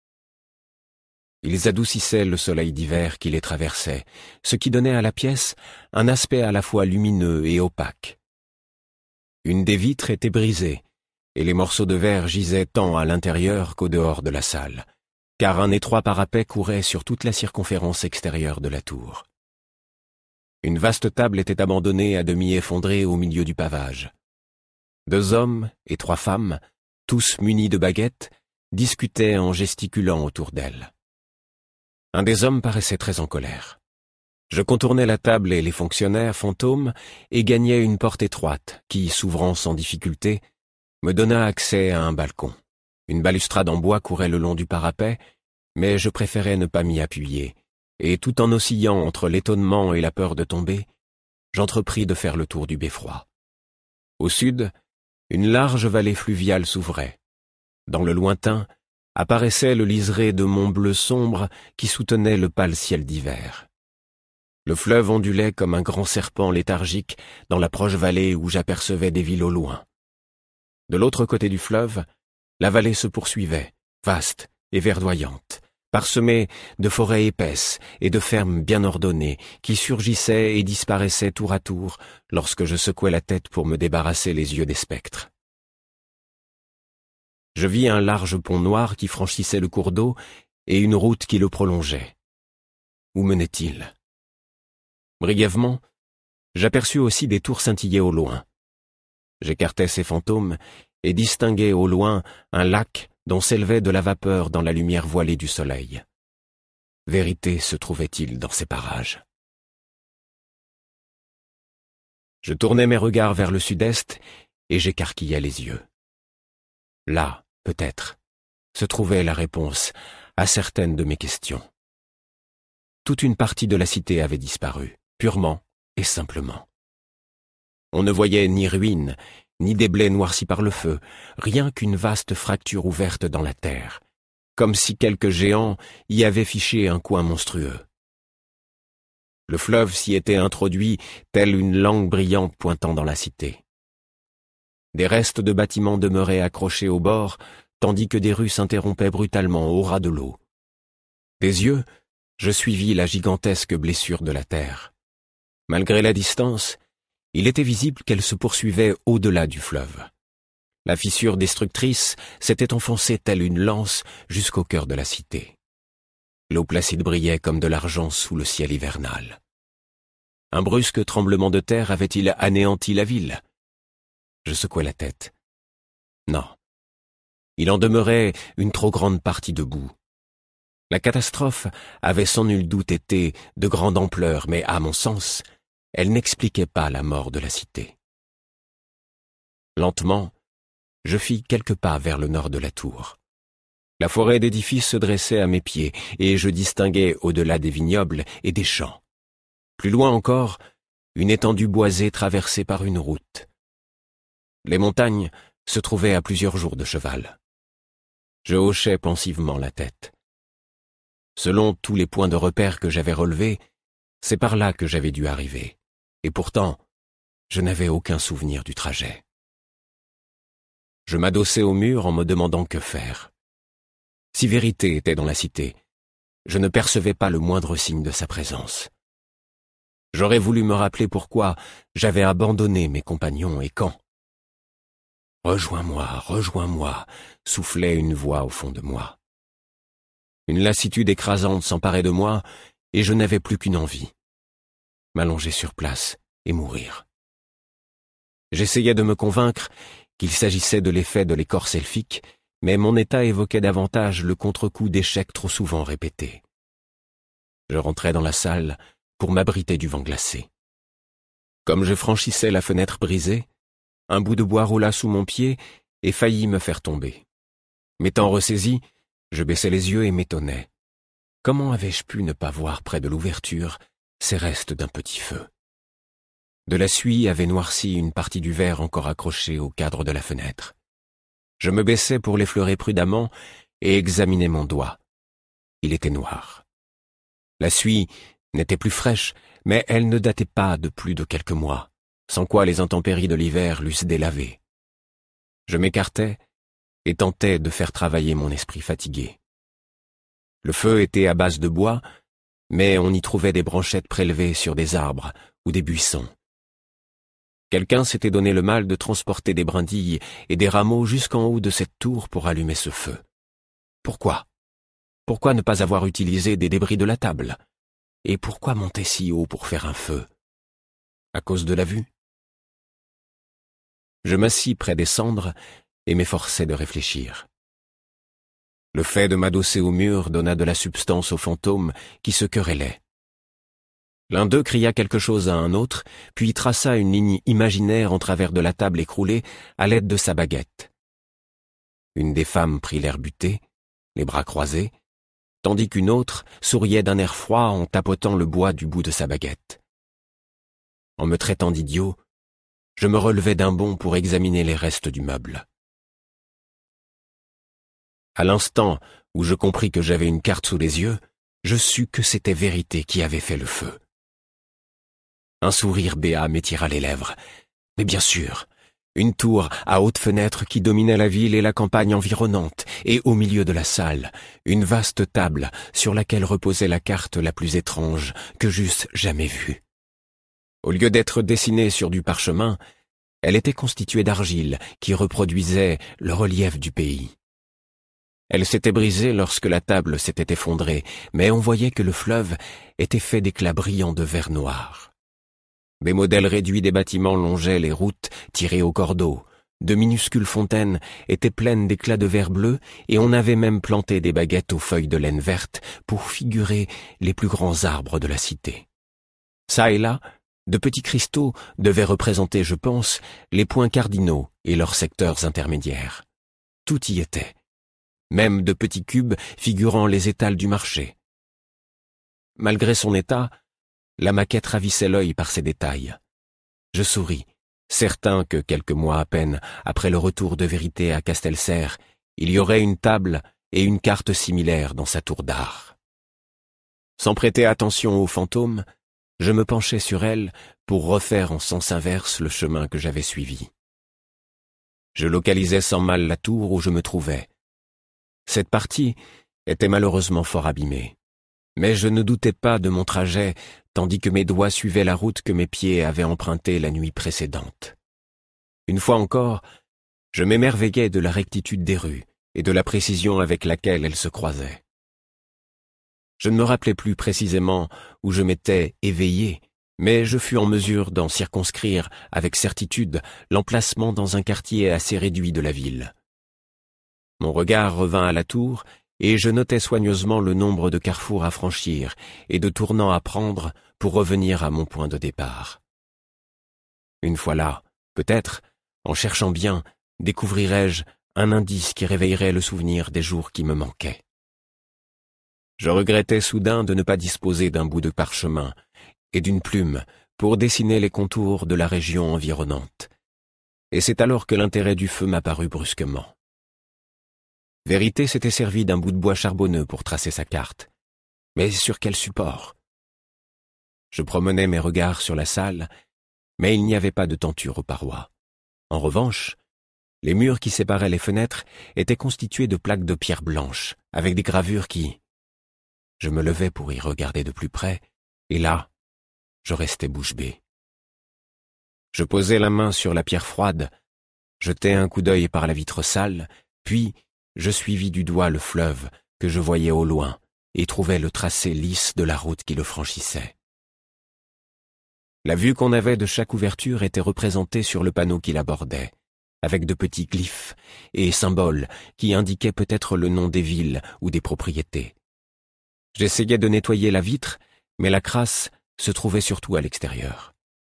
Ils adoucissaient le soleil d'hiver qui les traversait, ce qui donnait à la pièce un aspect à la fois lumineux et opaque. Une des vitres était brisée, et les morceaux de verre gisaient tant à l'intérieur qu'au dehors de la salle, car un étroit parapet courait sur toute la circonférence extérieure de la tour. Une vaste table était abandonnée à demi effondrée au milieu du pavage. Deux hommes et trois femmes, tous munis de baguettes, discutaient en gesticulant autour d'elle. Un des hommes paraissait très en colère. Je contournai la table et les fonctionnaires fantômes et gagnai une porte étroite qui, s'ouvrant sans difficulté, me donna accès à un balcon. Une balustrade en bois courait le long du parapet, mais je préférais ne pas m'y appuyer, et tout en oscillant entre l'étonnement et la peur de tomber, j'entrepris de faire le tour du beffroi. Au sud, une large vallée fluviale s'ouvrait. Dans le lointain, apparaissait le liseré de monts bleus sombres qui soutenait le pâle ciel d'hiver. Le fleuve ondulait comme un grand serpent léthargique dans la proche vallée où j'apercevais des villes au loin. De l'autre côté du fleuve, la vallée se poursuivait, vaste et verdoyante, parsemée de forêts épaisses et de fermes bien ordonnées qui surgissaient et disparaissaient tour à tour lorsque je secouais la tête pour me débarrasser les yeux des spectres. Je vis un large pont noir qui franchissait le cours d'eau et une route qui le prolongeait. Où menait-il? Brièvement, j'aperçus aussi des tours scintiller au loin. J'écartai ces fantômes et distinguai au loin un lac dont s'élevait de la vapeur dans la lumière voilée du soleil. Vérité se trouvait-il dans ces parages? Je tournai mes regards vers le sud-est et j'écarquillai les yeux. Là, peut-être, se trouvait la réponse à certaines de mes questions. Toute une partie de la cité avait disparu, purement et simplement. On ne voyait ni ruines, ni des blés noircis par le feu, rien qu'une vaste fracture ouverte dans la terre, comme si quelque géant y avait fiché un coin monstrueux. Le fleuve s'y était introduit, telle une langue brillante pointant dans la cité. Des restes de bâtiments demeuraient accrochés au bord, tandis que des rues s'interrompaient brutalement au ras de l'eau. Des yeux, je suivis la gigantesque blessure de la terre. Malgré la distance, il était visible qu'elle se poursuivait au-delà du fleuve. La fissure destructrice s'était enfoncée telle une lance jusqu'au cœur de la cité. L'eau placide brillait comme de l'argent sous le ciel hivernal. Un brusque tremblement de terre avait-il anéanti la ville? Je secouai la tête. Non. Il en demeurait une trop grande partie debout. La catastrophe avait sans nul doute été de grande ampleur, mais à mon sens, elle n'expliquait pas la mort de la cité. Lentement, je fis quelques pas vers le nord de la tour. La forêt d'édifices se dressait à mes pieds, et je distinguais au-delà des vignobles et des champs. Plus loin encore, une étendue boisée traversée par une route. Les montagnes se trouvaient à plusieurs jours de cheval. Je hochai pensivement la tête. Selon tous les points de repère que j'avais relevés, c'est par là que j'avais dû arriver. Et pourtant, je n'avais aucun souvenir du trajet. Je m'adossai au mur en me demandant que faire. Si Vérité était dans la cité, je ne percevais pas le moindre signe de sa présence. J'aurais voulu me rappeler pourquoi j'avais abandonné mes compagnons et quand. « Rejoins-moi, rejoins-moi » soufflait une voix au fond de moi. Une lassitude écrasante s'emparait de moi, et je n'avais plus qu'une envie. M'allonger sur place et mourir. J'essayais de me convaincre qu'il s'agissait de l'effet de l'écorce elfique, mais mon état évoquait davantage le contre-coup d'échecs trop souvent répétés. Je rentrais dans la salle pour m'abriter du vent glacé. Comme je franchissais la fenêtre brisée, un bout de bois roula sous mon pied et faillit me faire tomber. M'étant ressaisi, je baissai les yeux et m'étonnais. Comment avais-je pu ne pas voir près de l'ouverture ces restes d'un petit feu? De la suie avait noirci une partie du verre encore accroché au cadre de la fenêtre. Je me baissai pour l'effleurer prudemment et examinai mon doigt. Il était noir. La suie n'était plus fraîche, mais elle ne datait pas de plus de quelques mois, sans quoi les intempéries de l'hiver l'eussent délavée. Je m'écartai et tentai de faire travailler mon esprit fatigué. Le feu était à base de bois, mais on y trouvait des branchettes prélevées sur des arbres ou des buissons. Quelqu'un s'était donné le mal de transporter des brindilles et des rameaux jusqu'en haut de cette tour pour allumer ce feu. Pourquoi? Pourquoi ne pas avoir utilisé des débris de la table? Et pourquoi monter si haut pour faire un feu? À cause de la vue? Je m'assis près des cendres et m'efforçai de réfléchir. Le fait de m'adosser au mur donna de la substance aux fantômes qui se querellaient. L'un d'eux cria quelque chose à un autre, puis traça une ligne imaginaire en travers de la table écroulée à l'aide de sa baguette. Une des femmes prit l'air buté, les bras croisés, tandis qu'une autre souriait d'un air froid en tapotant le bois du bout de sa baguette. En me traitant d'idiot, je me relevai d'un bond pour examiner les restes du meuble. À l'instant où je compris que j'avais une carte sous les yeux, je sus que c'était Vérité qui avait fait le feu. Un sourire béat m'étira les lèvres. Mais bien sûr, une tour à haute fenêtre qui dominait la ville et la campagne environnante, et au milieu de la salle, une vaste table sur laquelle reposait la carte la plus étrange que j'eusse jamais vue. Au lieu d'être dessinée sur du parchemin, elle était constituée d'argile qui reproduisait le relief du pays. Elle s'était brisée lorsque la table s'était effondrée, mais on voyait que le fleuve était fait d'éclats brillants de verre noir. Des modèles réduits des bâtiments longeaient les routes tirées au cordeau. De minuscules fontaines étaient pleines d'éclats de verre bleu et on avait même planté des baguettes aux feuilles de laine verte pour figurer les plus grands arbres de la cité. Ça et là, de petits cristaux devaient représenter, je pense, les points cardinaux et leurs secteurs intermédiaires. Tout y était, même de petits cubes figurant les étals du marché. Malgré son état, la maquette ravissait l'œil par ses détails. Je souris, certain que quelques mois à peine après le retour de Vérité à Castelserre, il y aurait une table et une carte similaires dans sa tour d'art. Sans prêter attention aux fantômes, je me penchai sur elle pour refaire en sens inverse le chemin que j'avais suivi. Je localisais sans mal la tour où je me trouvais. Cette partie était malheureusement fort abîmée, mais je ne doutais pas de mon trajet tandis que mes doigts suivaient la route que mes pieds avaient empruntée la nuit précédente. Une fois encore, je m'émerveillais de la rectitude des rues et de la précision avec laquelle elles se croisaient. Je ne me rappelais plus précisément où je m'étais éveillé, mais je fus en mesure d'en circonscrire avec certitude l'emplacement dans un quartier assez réduit de la ville. Mon regard revint à la tour, et je notais soigneusement le nombre de carrefours à franchir et de tournants à prendre pour revenir à mon point de départ. Une fois là, peut-être, en cherchant bien, découvrirais-je un indice qui réveillerait le souvenir des jours qui me manquaient. Je regrettais soudain de ne pas disposer d'un bout de parchemin et d'une plume pour dessiner les contours de la région environnante, et c'est alors que l'intérêt du feu m'apparut brusquement. Vérité s'était servi d'un bout de bois charbonneux pour tracer sa carte. Mais sur quel support? Je promenais mes regards sur la salle, mais il n'y avait pas de tenture aux parois. En revanche, les murs qui séparaient les fenêtres étaient constitués de plaques de pierre blanche, avec des gravures qui... Je me levai pour y regarder de plus près, et là, je restais bouche bée. Je posai la main sur la pierre froide, jetai un coup d'œil par la vitre sale, puis je suivis du doigt le fleuve que je voyais au loin et trouvai le tracé lisse de la route qui le franchissait. La vue qu'on avait de chaque ouverture était représentée sur le panneau qui l'abordait, avec de petits glyphes et symboles qui indiquaient peut-être le nom des villes ou des propriétés. J'essayais de nettoyer la vitre, mais la crasse se trouvait surtout à l'extérieur.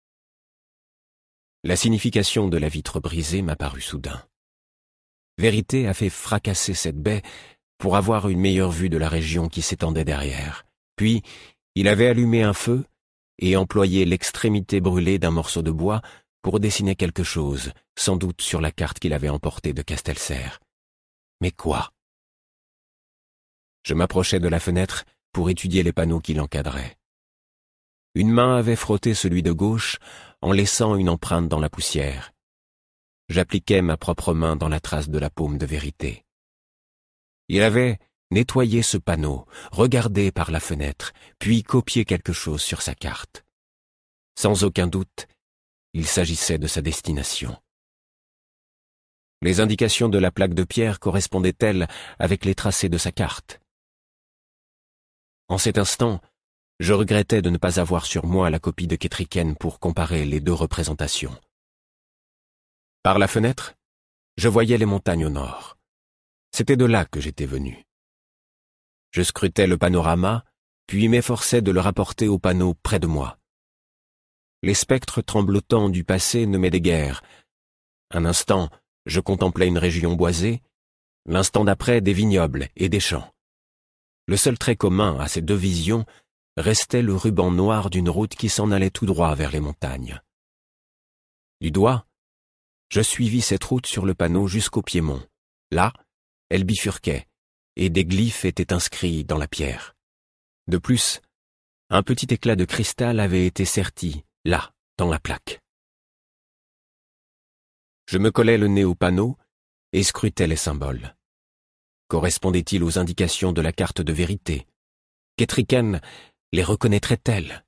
La signification de la vitre brisée m'apparut soudain. Vérité a fait fracasser cette baie pour avoir une meilleure vue de la région qui s'étendait derrière. Puis, il avait allumé un feu et employé l'extrémité brûlée d'un morceau de bois pour dessiner quelque chose, sans doute sur la carte qu'il avait emportée de Castelserre. Mais quoi? Je m'approchai de la fenêtre pour étudier les panneaux qui l'encadraient. Une main avait frotté celui de gauche en laissant une empreinte dans la poussière. J'appliquai ma propre main dans la trace de la paume de Vérité. Il avait nettoyé ce panneau, regardé par la fenêtre, puis copié quelque chose sur sa carte. Sans aucun doute, il s'agissait de sa destination. Les indications de la plaque de pierre correspondaient-elles avec les tracés de sa carte? En cet instant, je regrettais de ne pas avoir sur moi la copie de Ketriken pour comparer les deux représentations. Par la fenêtre, je voyais les montagnes au nord. C'était de là que j'étais venu. Je scrutais le panorama, puis m'efforçais de le rapporter au panneau près de moi. Les spectres tremblotants du passé ne m'aidaient guère. Un instant, je contemplais une région boisée, l'instant d'après des vignobles et des champs. Le seul trait commun à ces deux visions restait le ruban noir d'une route qui s'en allait tout droit vers les montagnes. Du doigt, je suivis cette route sur le panneau jusqu'au piémont. Là, elle bifurquait, et des glyphes étaient inscrits dans la pierre. De plus, un petit éclat de cristal avait été serti, là, dans la plaque. Je me collai le nez au panneau et scrutais les symboles. Correspondaient-ils aux indications de la carte de Vérité? Ketriken les reconnaîtrait-elle?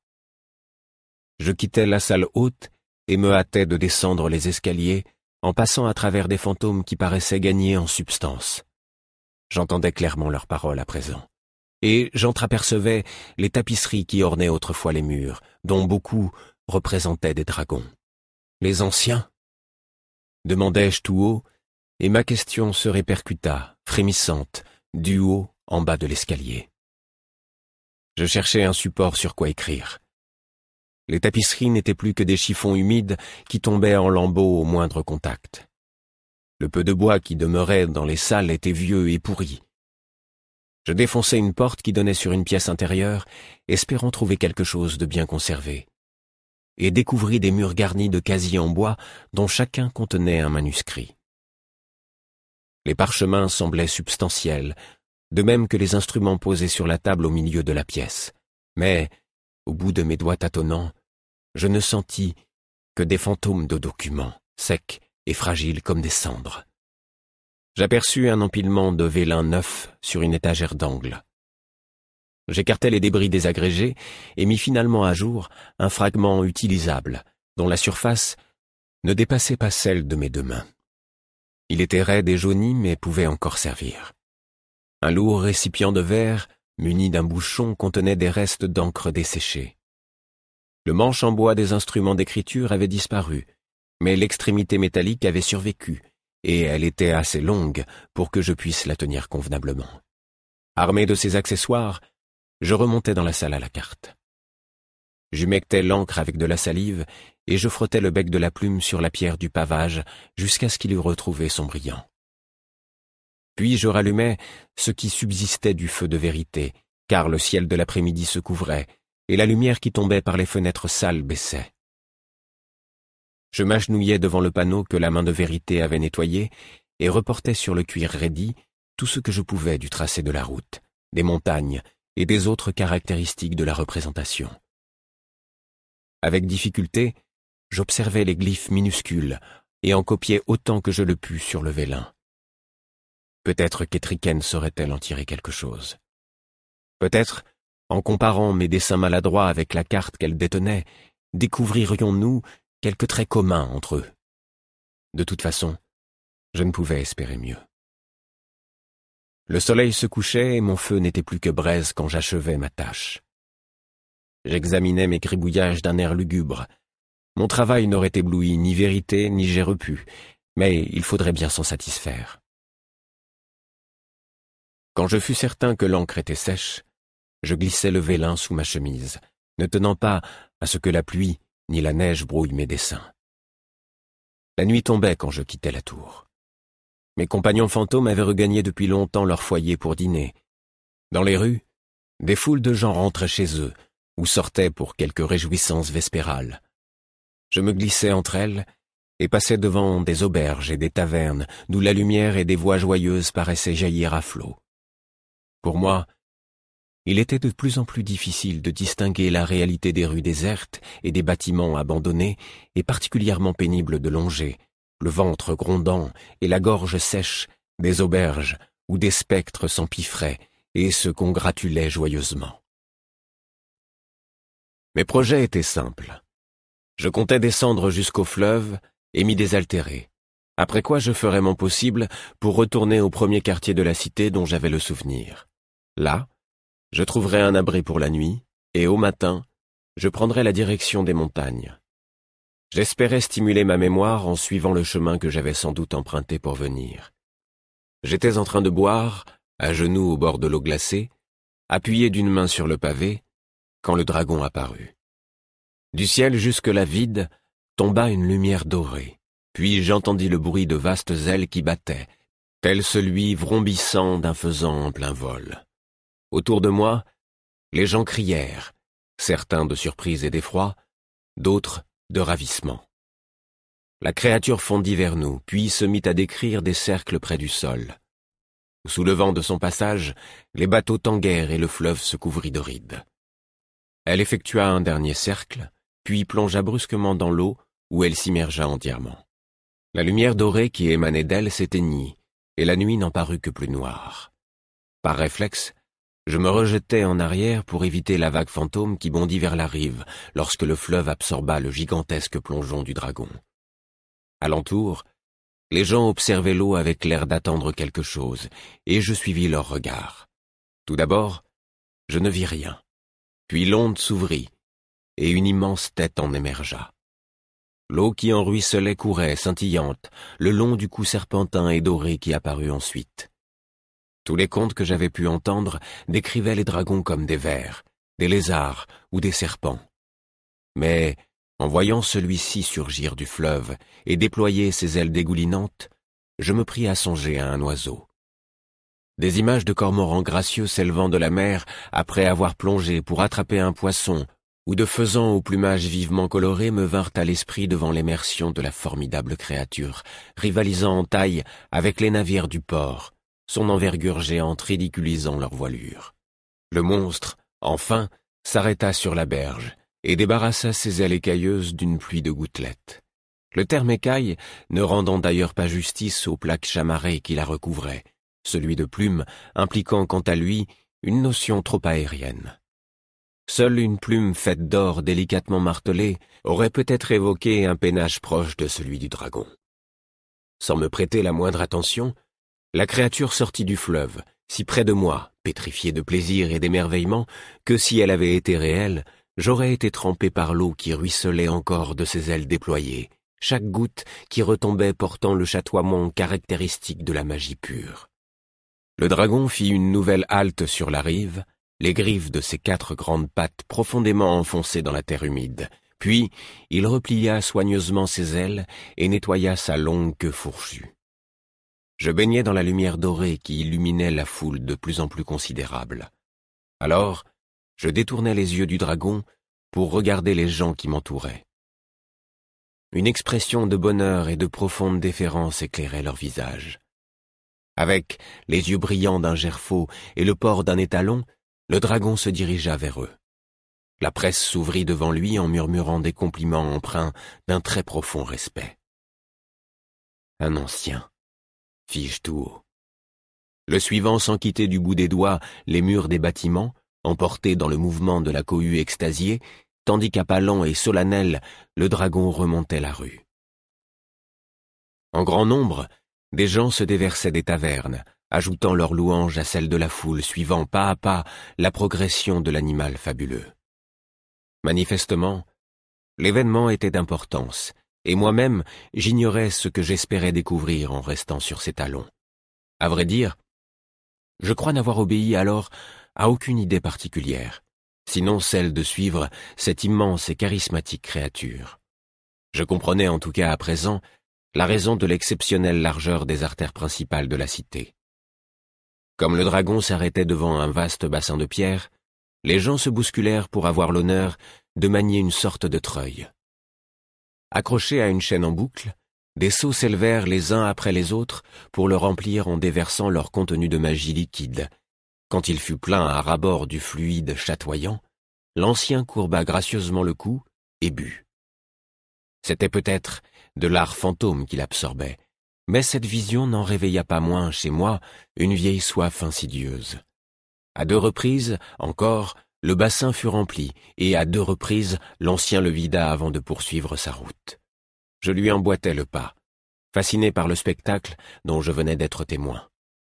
Je quittai la salle haute et me hâtai de descendre les escaliers en passant à travers des fantômes qui paraissaient gagner en substance. J'entendais clairement leurs paroles à présent, et j'entreapercevais les tapisseries qui ornaient autrefois les murs, dont beaucoup représentaient des dragons. Les anciens? Demandai-je tout haut, et ma question se répercuta, frémissante, du haut en bas de l'escalier. Je cherchais un support sur quoi écrire. Les tapisseries n'étaient plus que des chiffons humides qui tombaient en lambeaux au moindre contact. Le peu de bois qui demeurait dans les salles était vieux et pourri. Je défonçai une porte qui donnait sur une pièce intérieure, espérant trouver quelque chose de bien conservé, et découvris des murs garnis de casiers en bois dont chacun contenait un manuscrit. Les parchemins semblaient substantiels, de même que les instruments posés sur la table au milieu de la pièce. Mais, au bout de mes doigts tâtonnants, je ne sentis que des fantômes de documents, secs et fragiles comme des cendres. J'aperçus un empilement de vélin neuf sur une étagère d'angle. J'écartai les débris désagrégés et mis finalement à jour un fragment utilisable, dont la surface ne dépassait pas celle de mes deux mains. Il était raide et jauni, mais pouvait encore servir. Un lourd récipient de verre, muni d'un bouchon, contenait des restes d'encre desséchée. Le manche en bois des instruments d'écriture avait disparu, mais l'extrémité métallique avait survécu, et elle était assez longue pour que je puisse la tenir convenablement. Armé de ces accessoires, je remontai dans la salle à la carte. J'humectai l'encre avec de la salive, et je frottais le bec de la plume sur la pierre du pavage jusqu'à ce qu'il eût retrouvé son brillant. Puis je rallumai ce qui subsistait du feu de Vérité, car le ciel de l'après-midi se couvrait, et la lumière qui tombait par les fenêtres sales baissait. Je m'agenouillai devant le panneau que la main de Vérité avait nettoyé, et reportai sur le cuir raidi tout ce que je pouvais du tracé de la route, des montagnes et des autres caractéristiques de la représentation. Avec difficulté, j'observai les glyphes minuscules et en copiai autant que je le pus sur le vélin. Peut-être Ketriken saurait-elle en tirer quelque chose. Peut-être En comparant mes dessins maladroits avec la carte qu'elle détenait, découvririons-nous quelques traits communs entre eux? De toute façon, je ne pouvais espérer mieux. Le soleil se couchait et mon feu n'était plus que braise quand j'achevais ma tâche. J'examinais mes gribouillages d'un air lugubre. Mon travail n'aurait ébloui ni vérité ni j'ai repu, mais il faudrait bien s'en satisfaire. Quand je fus certain que l'encre était sèche, je glissai le vélin sous ma chemise, ne tenant pas à ce que la pluie ni la neige brouillent mes dessins. La nuit tombait quand je quittais la tour. Mes compagnons fantômes avaient regagné depuis longtemps leur foyer pour dîner. Dans les rues, des foules de gens rentraient chez eux ou sortaient pour quelques réjouissances vespérales. Je me glissais entre elles et passais devant des auberges et des tavernes d'où la lumière et des voix joyeuses paraissaient jaillir à flots. Pour moi, il était de plus en plus difficile de distinguer la réalité des rues désertes et des bâtiments abandonnés, et particulièrement pénible de longer, le ventre grondant et la gorge sèche, des auberges où des spectres s'empiffraient et se congratulaient joyeusement. Mes projets étaient simples. Je comptais descendre jusqu'au fleuve et m'y désaltérer, après quoi je ferais mon possible pour retourner au premier quartier de la cité dont j'avais le souvenir. Là, je trouverais un abri pour la nuit, et au matin, je prendrais la direction des montagnes. J'espérais stimuler ma mémoire en suivant le chemin que j'avais sans doute emprunté pour venir. J'étais en train de boire, à genoux au bord de l'eau glacée, appuyé d'une main sur le pavé, quand le dragon apparut. Du ciel jusque-là vide, tomba une lumière dorée, puis j'entendis le bruit de vastes ailes qui battaient, tel celui vrombissant d'un faisan en plein vol. Autour de moi, les gens crièrent, certains de surprise et d'effroi, d'autres de ravissement. La créature fondit vers nous, puis se mit à décrire des cercles près du sol. Sous le vent de son passage, les bateaux tanguèrent et le fleuve se couvrit de rides. Elle effectua un dernier cercle, puis plongea brusquement dans l'eau où elle s'immergea entièrement. La lumière dorée qui émanait d'elle s'éteignit, et la nuit n'en parut que plus noire. Par réflexe, je me rejetai en arrière pour éviter la vague fantôme qui bondit vers la rive lorsque le fleuve absorba le gigantesque plongeon du dragon. Alentour, les gens observaient l'eau avec l'air d'attendre quelque chose, et je suivis leur regard. Tout d'abord, je ne vis rien. Puis l'onde s'ouvrit, et une immense tête en émergea. L'eau qui en ruisselait courait, scintillante, le long du cou serpentin et doré qui apparut ensuite. Tous les contes que j'avais pu entendre décrivaient les dragons comme des vers, des lézards ou des serpents. Mais, en voyant celui-ci surgir du fleuve et déployer ses ailes dégoulinantes, je me pris à songer à un oiseau. Des images de cormorans gracieux s'élevant de la mer après avoir plongé pour attraper un poisson, ou de faisans au plumage vivement coloré me vinrent à l'esprit devant l'immersion de la formidable créature, rivalisant en taille avec les navires du port, son envergure géante ridiculisant leur voilure. Le monstre, enfin, s'arrêta sur la berge et débarrassa ses ailes écailleuses d'une pluie de gouttelettes. Le terme écaille ne rendant d'ailleurs pas justice aux plaques chamarrées qui la recouvraient, celui de plume impliquant quant à lui une notion trop aérienne. Seule une plume faite d'or délicatement martelée aurait peut-être évoqué un peinage proche de celui du dragon. Sans me prêter la moindre attention, la créature sortit du fleuve, si près de moi, pétrifiée de plaisir et d'émerveillement, que si elle avait été réelle, j'aurais été trempé par l'eau qui ruisselait encore de ses ailes déployées, chaque goutte qui retombait portant le chatoiement caractéristique de la magie pure. Le dragon fit une nouvelle halte sur la rive, les griffes de ses quatre grandes pattes profondément enfoncées dans la terre humide, puis il replia soigneusement ses ailes et nettoya sa longue queue fourchue. Je baignais dans la lumière dorée qui illuminait la foule de plus en plus considérable. Alors, je détournai les yeux du dragon pour regarder les gens qui m'entouraient. Une expression de bonheur et de profonde déférence éclairait leur visage. Avec les yeux brillants d'un gerfaut et le port d'un étalon, le dragon se dirigea vers eux. La presse s'ouvrit devant lui en murmurant des compliments empreints d'un très profond respect. Un ancien, fis-je tout haut. Le suivant sans quitter du bout des doigts les murs des bâtiments, emporté dans le mouvement de la cohue extasiée, tandis qu'à pas lents et solennels, le dragon remontait la rue. En grand nombre, des gens se déversaient des tavernes, ajoutant leurs louanges à celles de la foule, suivant pas à pas la progression de l'animal fabuleux. Manifestement, l'événement était d'importance, et moi-même, j'ignorais ce que j'espérais découvrir en restant sur ses talons. À vrai dire, je crois n'avoir obéi alors à aucune idée particulière, sinon celle de suivre cette immense et charismatique créature. Je comprenais en tout cas à présent la raison de l'exceptionnelle largeur des artères principales de la cité. Comme le dragon s'arrêtait devant un vaste bassin de pierre, les gens se bousculèrent pour avoir l'honneur de manier une sorte de treuil. Accrochés à une chaîne en boucle, des seaux s'élevèrent les uns après les autres pour le remplir en déversant leur contenu de magie liquide. Quand il fut plein à ras-bord du fluide chatoyant, l'ancien courba gracieusement le cou et but. C'était peut-être de l'art fantôme qu'il absorbait, mais cette vision n'en réveilla pas moins chez moi une vieille soif insidieuse. À deux reprises, encore, le bassin fut rempli, et à deux reprises, l'ancien le vida avant de poursuivre sa route. Je lui emboîtais le pas, fasciné par le spectacle dont je venais d'être témoin.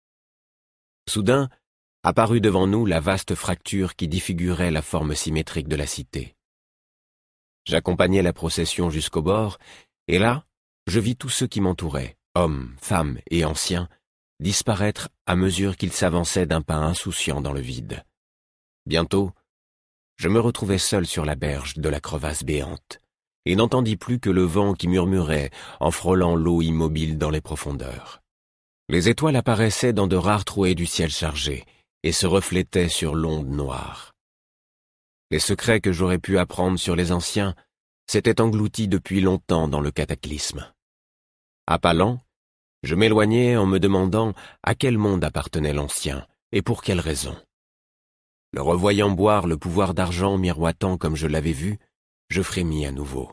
Soudain, apparut devant nous la vaste fracture qui défigurait la forme symétrique de la cité. J'accompagnai la procession jusqu'au bord, et là, je vis tous ceux qui m'entouraient, hommes, femmes et anciens, disparaître à mesure qu'ils s'avançaient d'un pas insouciant dans le vide. Bientôt, je me retrouvai seul sur la berge de la crevasse béante, et n'entendis plus que le vent qui murmurait en frôlant l'eau immobile dans les profondeurs. Les étoiles apparaissaient dans de rares trouées du ciel chargé, et se reflétaient sur l'onde noire. Les secrets que j'aurais pu apprendre sur les anciens s'étaient engloutis depuis longtemps dans le cataclysme. À pas lents, je m'éloignais en me demandant à quel monde appartenait l'ancien, et pour quelle raison. Le revoyant boire le pouvoir d'argent miroitant comme je l'avais vu, je frémis à nouveau.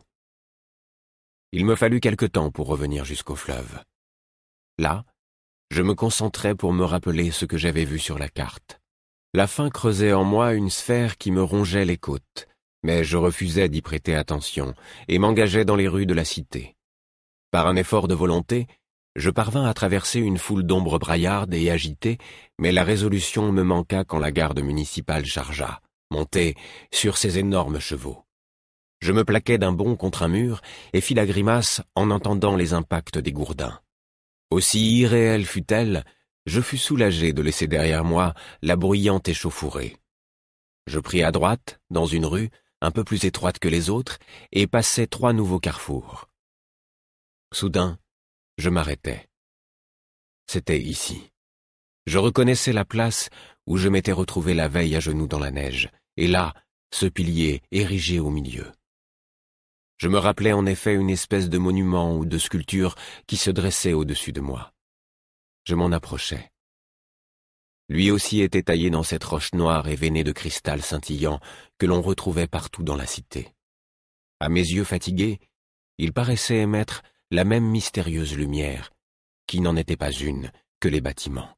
Il me fallut quelque temps pour revenir jusqu'au fleuve. Là, je me concentrai pour me rappeler ce que j'avais vu sur la carte. La faim creusait en moi une sphère qui me rongeait les côtes, mais je refusais d'y prêter attention et m'engageais dans les rues de la cité. Par un effort de volonté, je parvins à traverser une foule d'ombres braillardes et agitées, mais la résolution me manqua quand la garde municipale chargea, montée sur ses énormes chevaux. Je me plaquai d'un bond contre un mur et fis la grimace en entendant les impacts des gourdins. Aussi irréelle fut-elle, je fus soulagé de laisser derrière moi la bruyante échauffourée. Je pris à droite, dans une rue, un peu plus étroite que les autres, et passai trois nouveaux carrefours. Soudain, je m'arrêtai. C'était ici. Je reconnaissais la place où je m'étais retrouvé la veille à genoux dans la neige, et là, ce pilier érigé au milieu. Je me rappelais en effet une espèce de monument ou de sculpture qui se dressait au-dessus de moi. Je m'en approchai. Lui aussi était taillé dans cette roche noire et veinée de cristal scintillant que l'on retrouvait partout dans la cité. À mes yeux fatigués, il paraissait émettre la même mystérieuse lumière, qui n'en était pas une, que les bâtiments.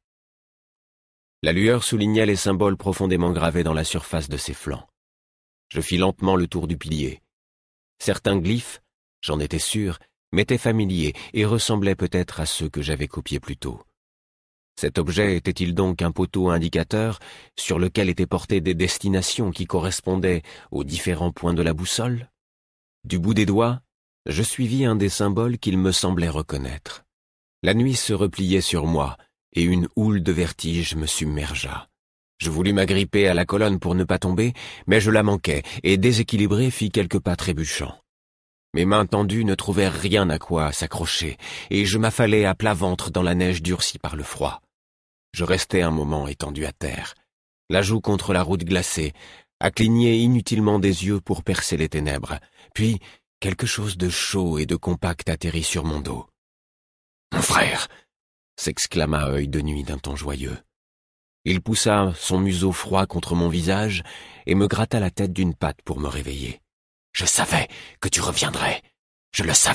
La lueur soulignait les symboles profondément gravés dans la surface de ses flancs. Je fis lentement le tour du pilier. Certains glyphes, j'en étais sûr, m'étaient familiers et ressemblaient peut-être à ceux que j'avais copiés plus tôt. Cet objet était-il donc un poteau indicateur sur lequel étaient portées des destinations qui correspondaient aux différents points de la boussole? Du bout des doigts, je suivis un des symboles qu'il me semblait reconnaître. La nuit se repliait sur moi, et une houle de vertige me submergea. Je voulus m'agripper à la colonne pour ne pas tomber, mais je la manquai, et déséquilibré fis quelques pas trébuchants. Mes mains tendues ne trouvèrent rien à quoi s'accrocher, et je m'affalai à plat ventre dans la neige durcie par le froid. Je restai un moment étendu à terre, la joue contre la route glacée, à cligner inutilement des yeux pour percer les ténèbres, puis quelque chose de chaud et de compact atterrit sur mon dos. « Mon frère !» s'exclama Œil de Nuit d'un ton joyeux. Il poussa son museau froid contre mon visage et me gratta la tête d'une patte pour me réveiller. « Je savais que tu reviendrais, je le savais !»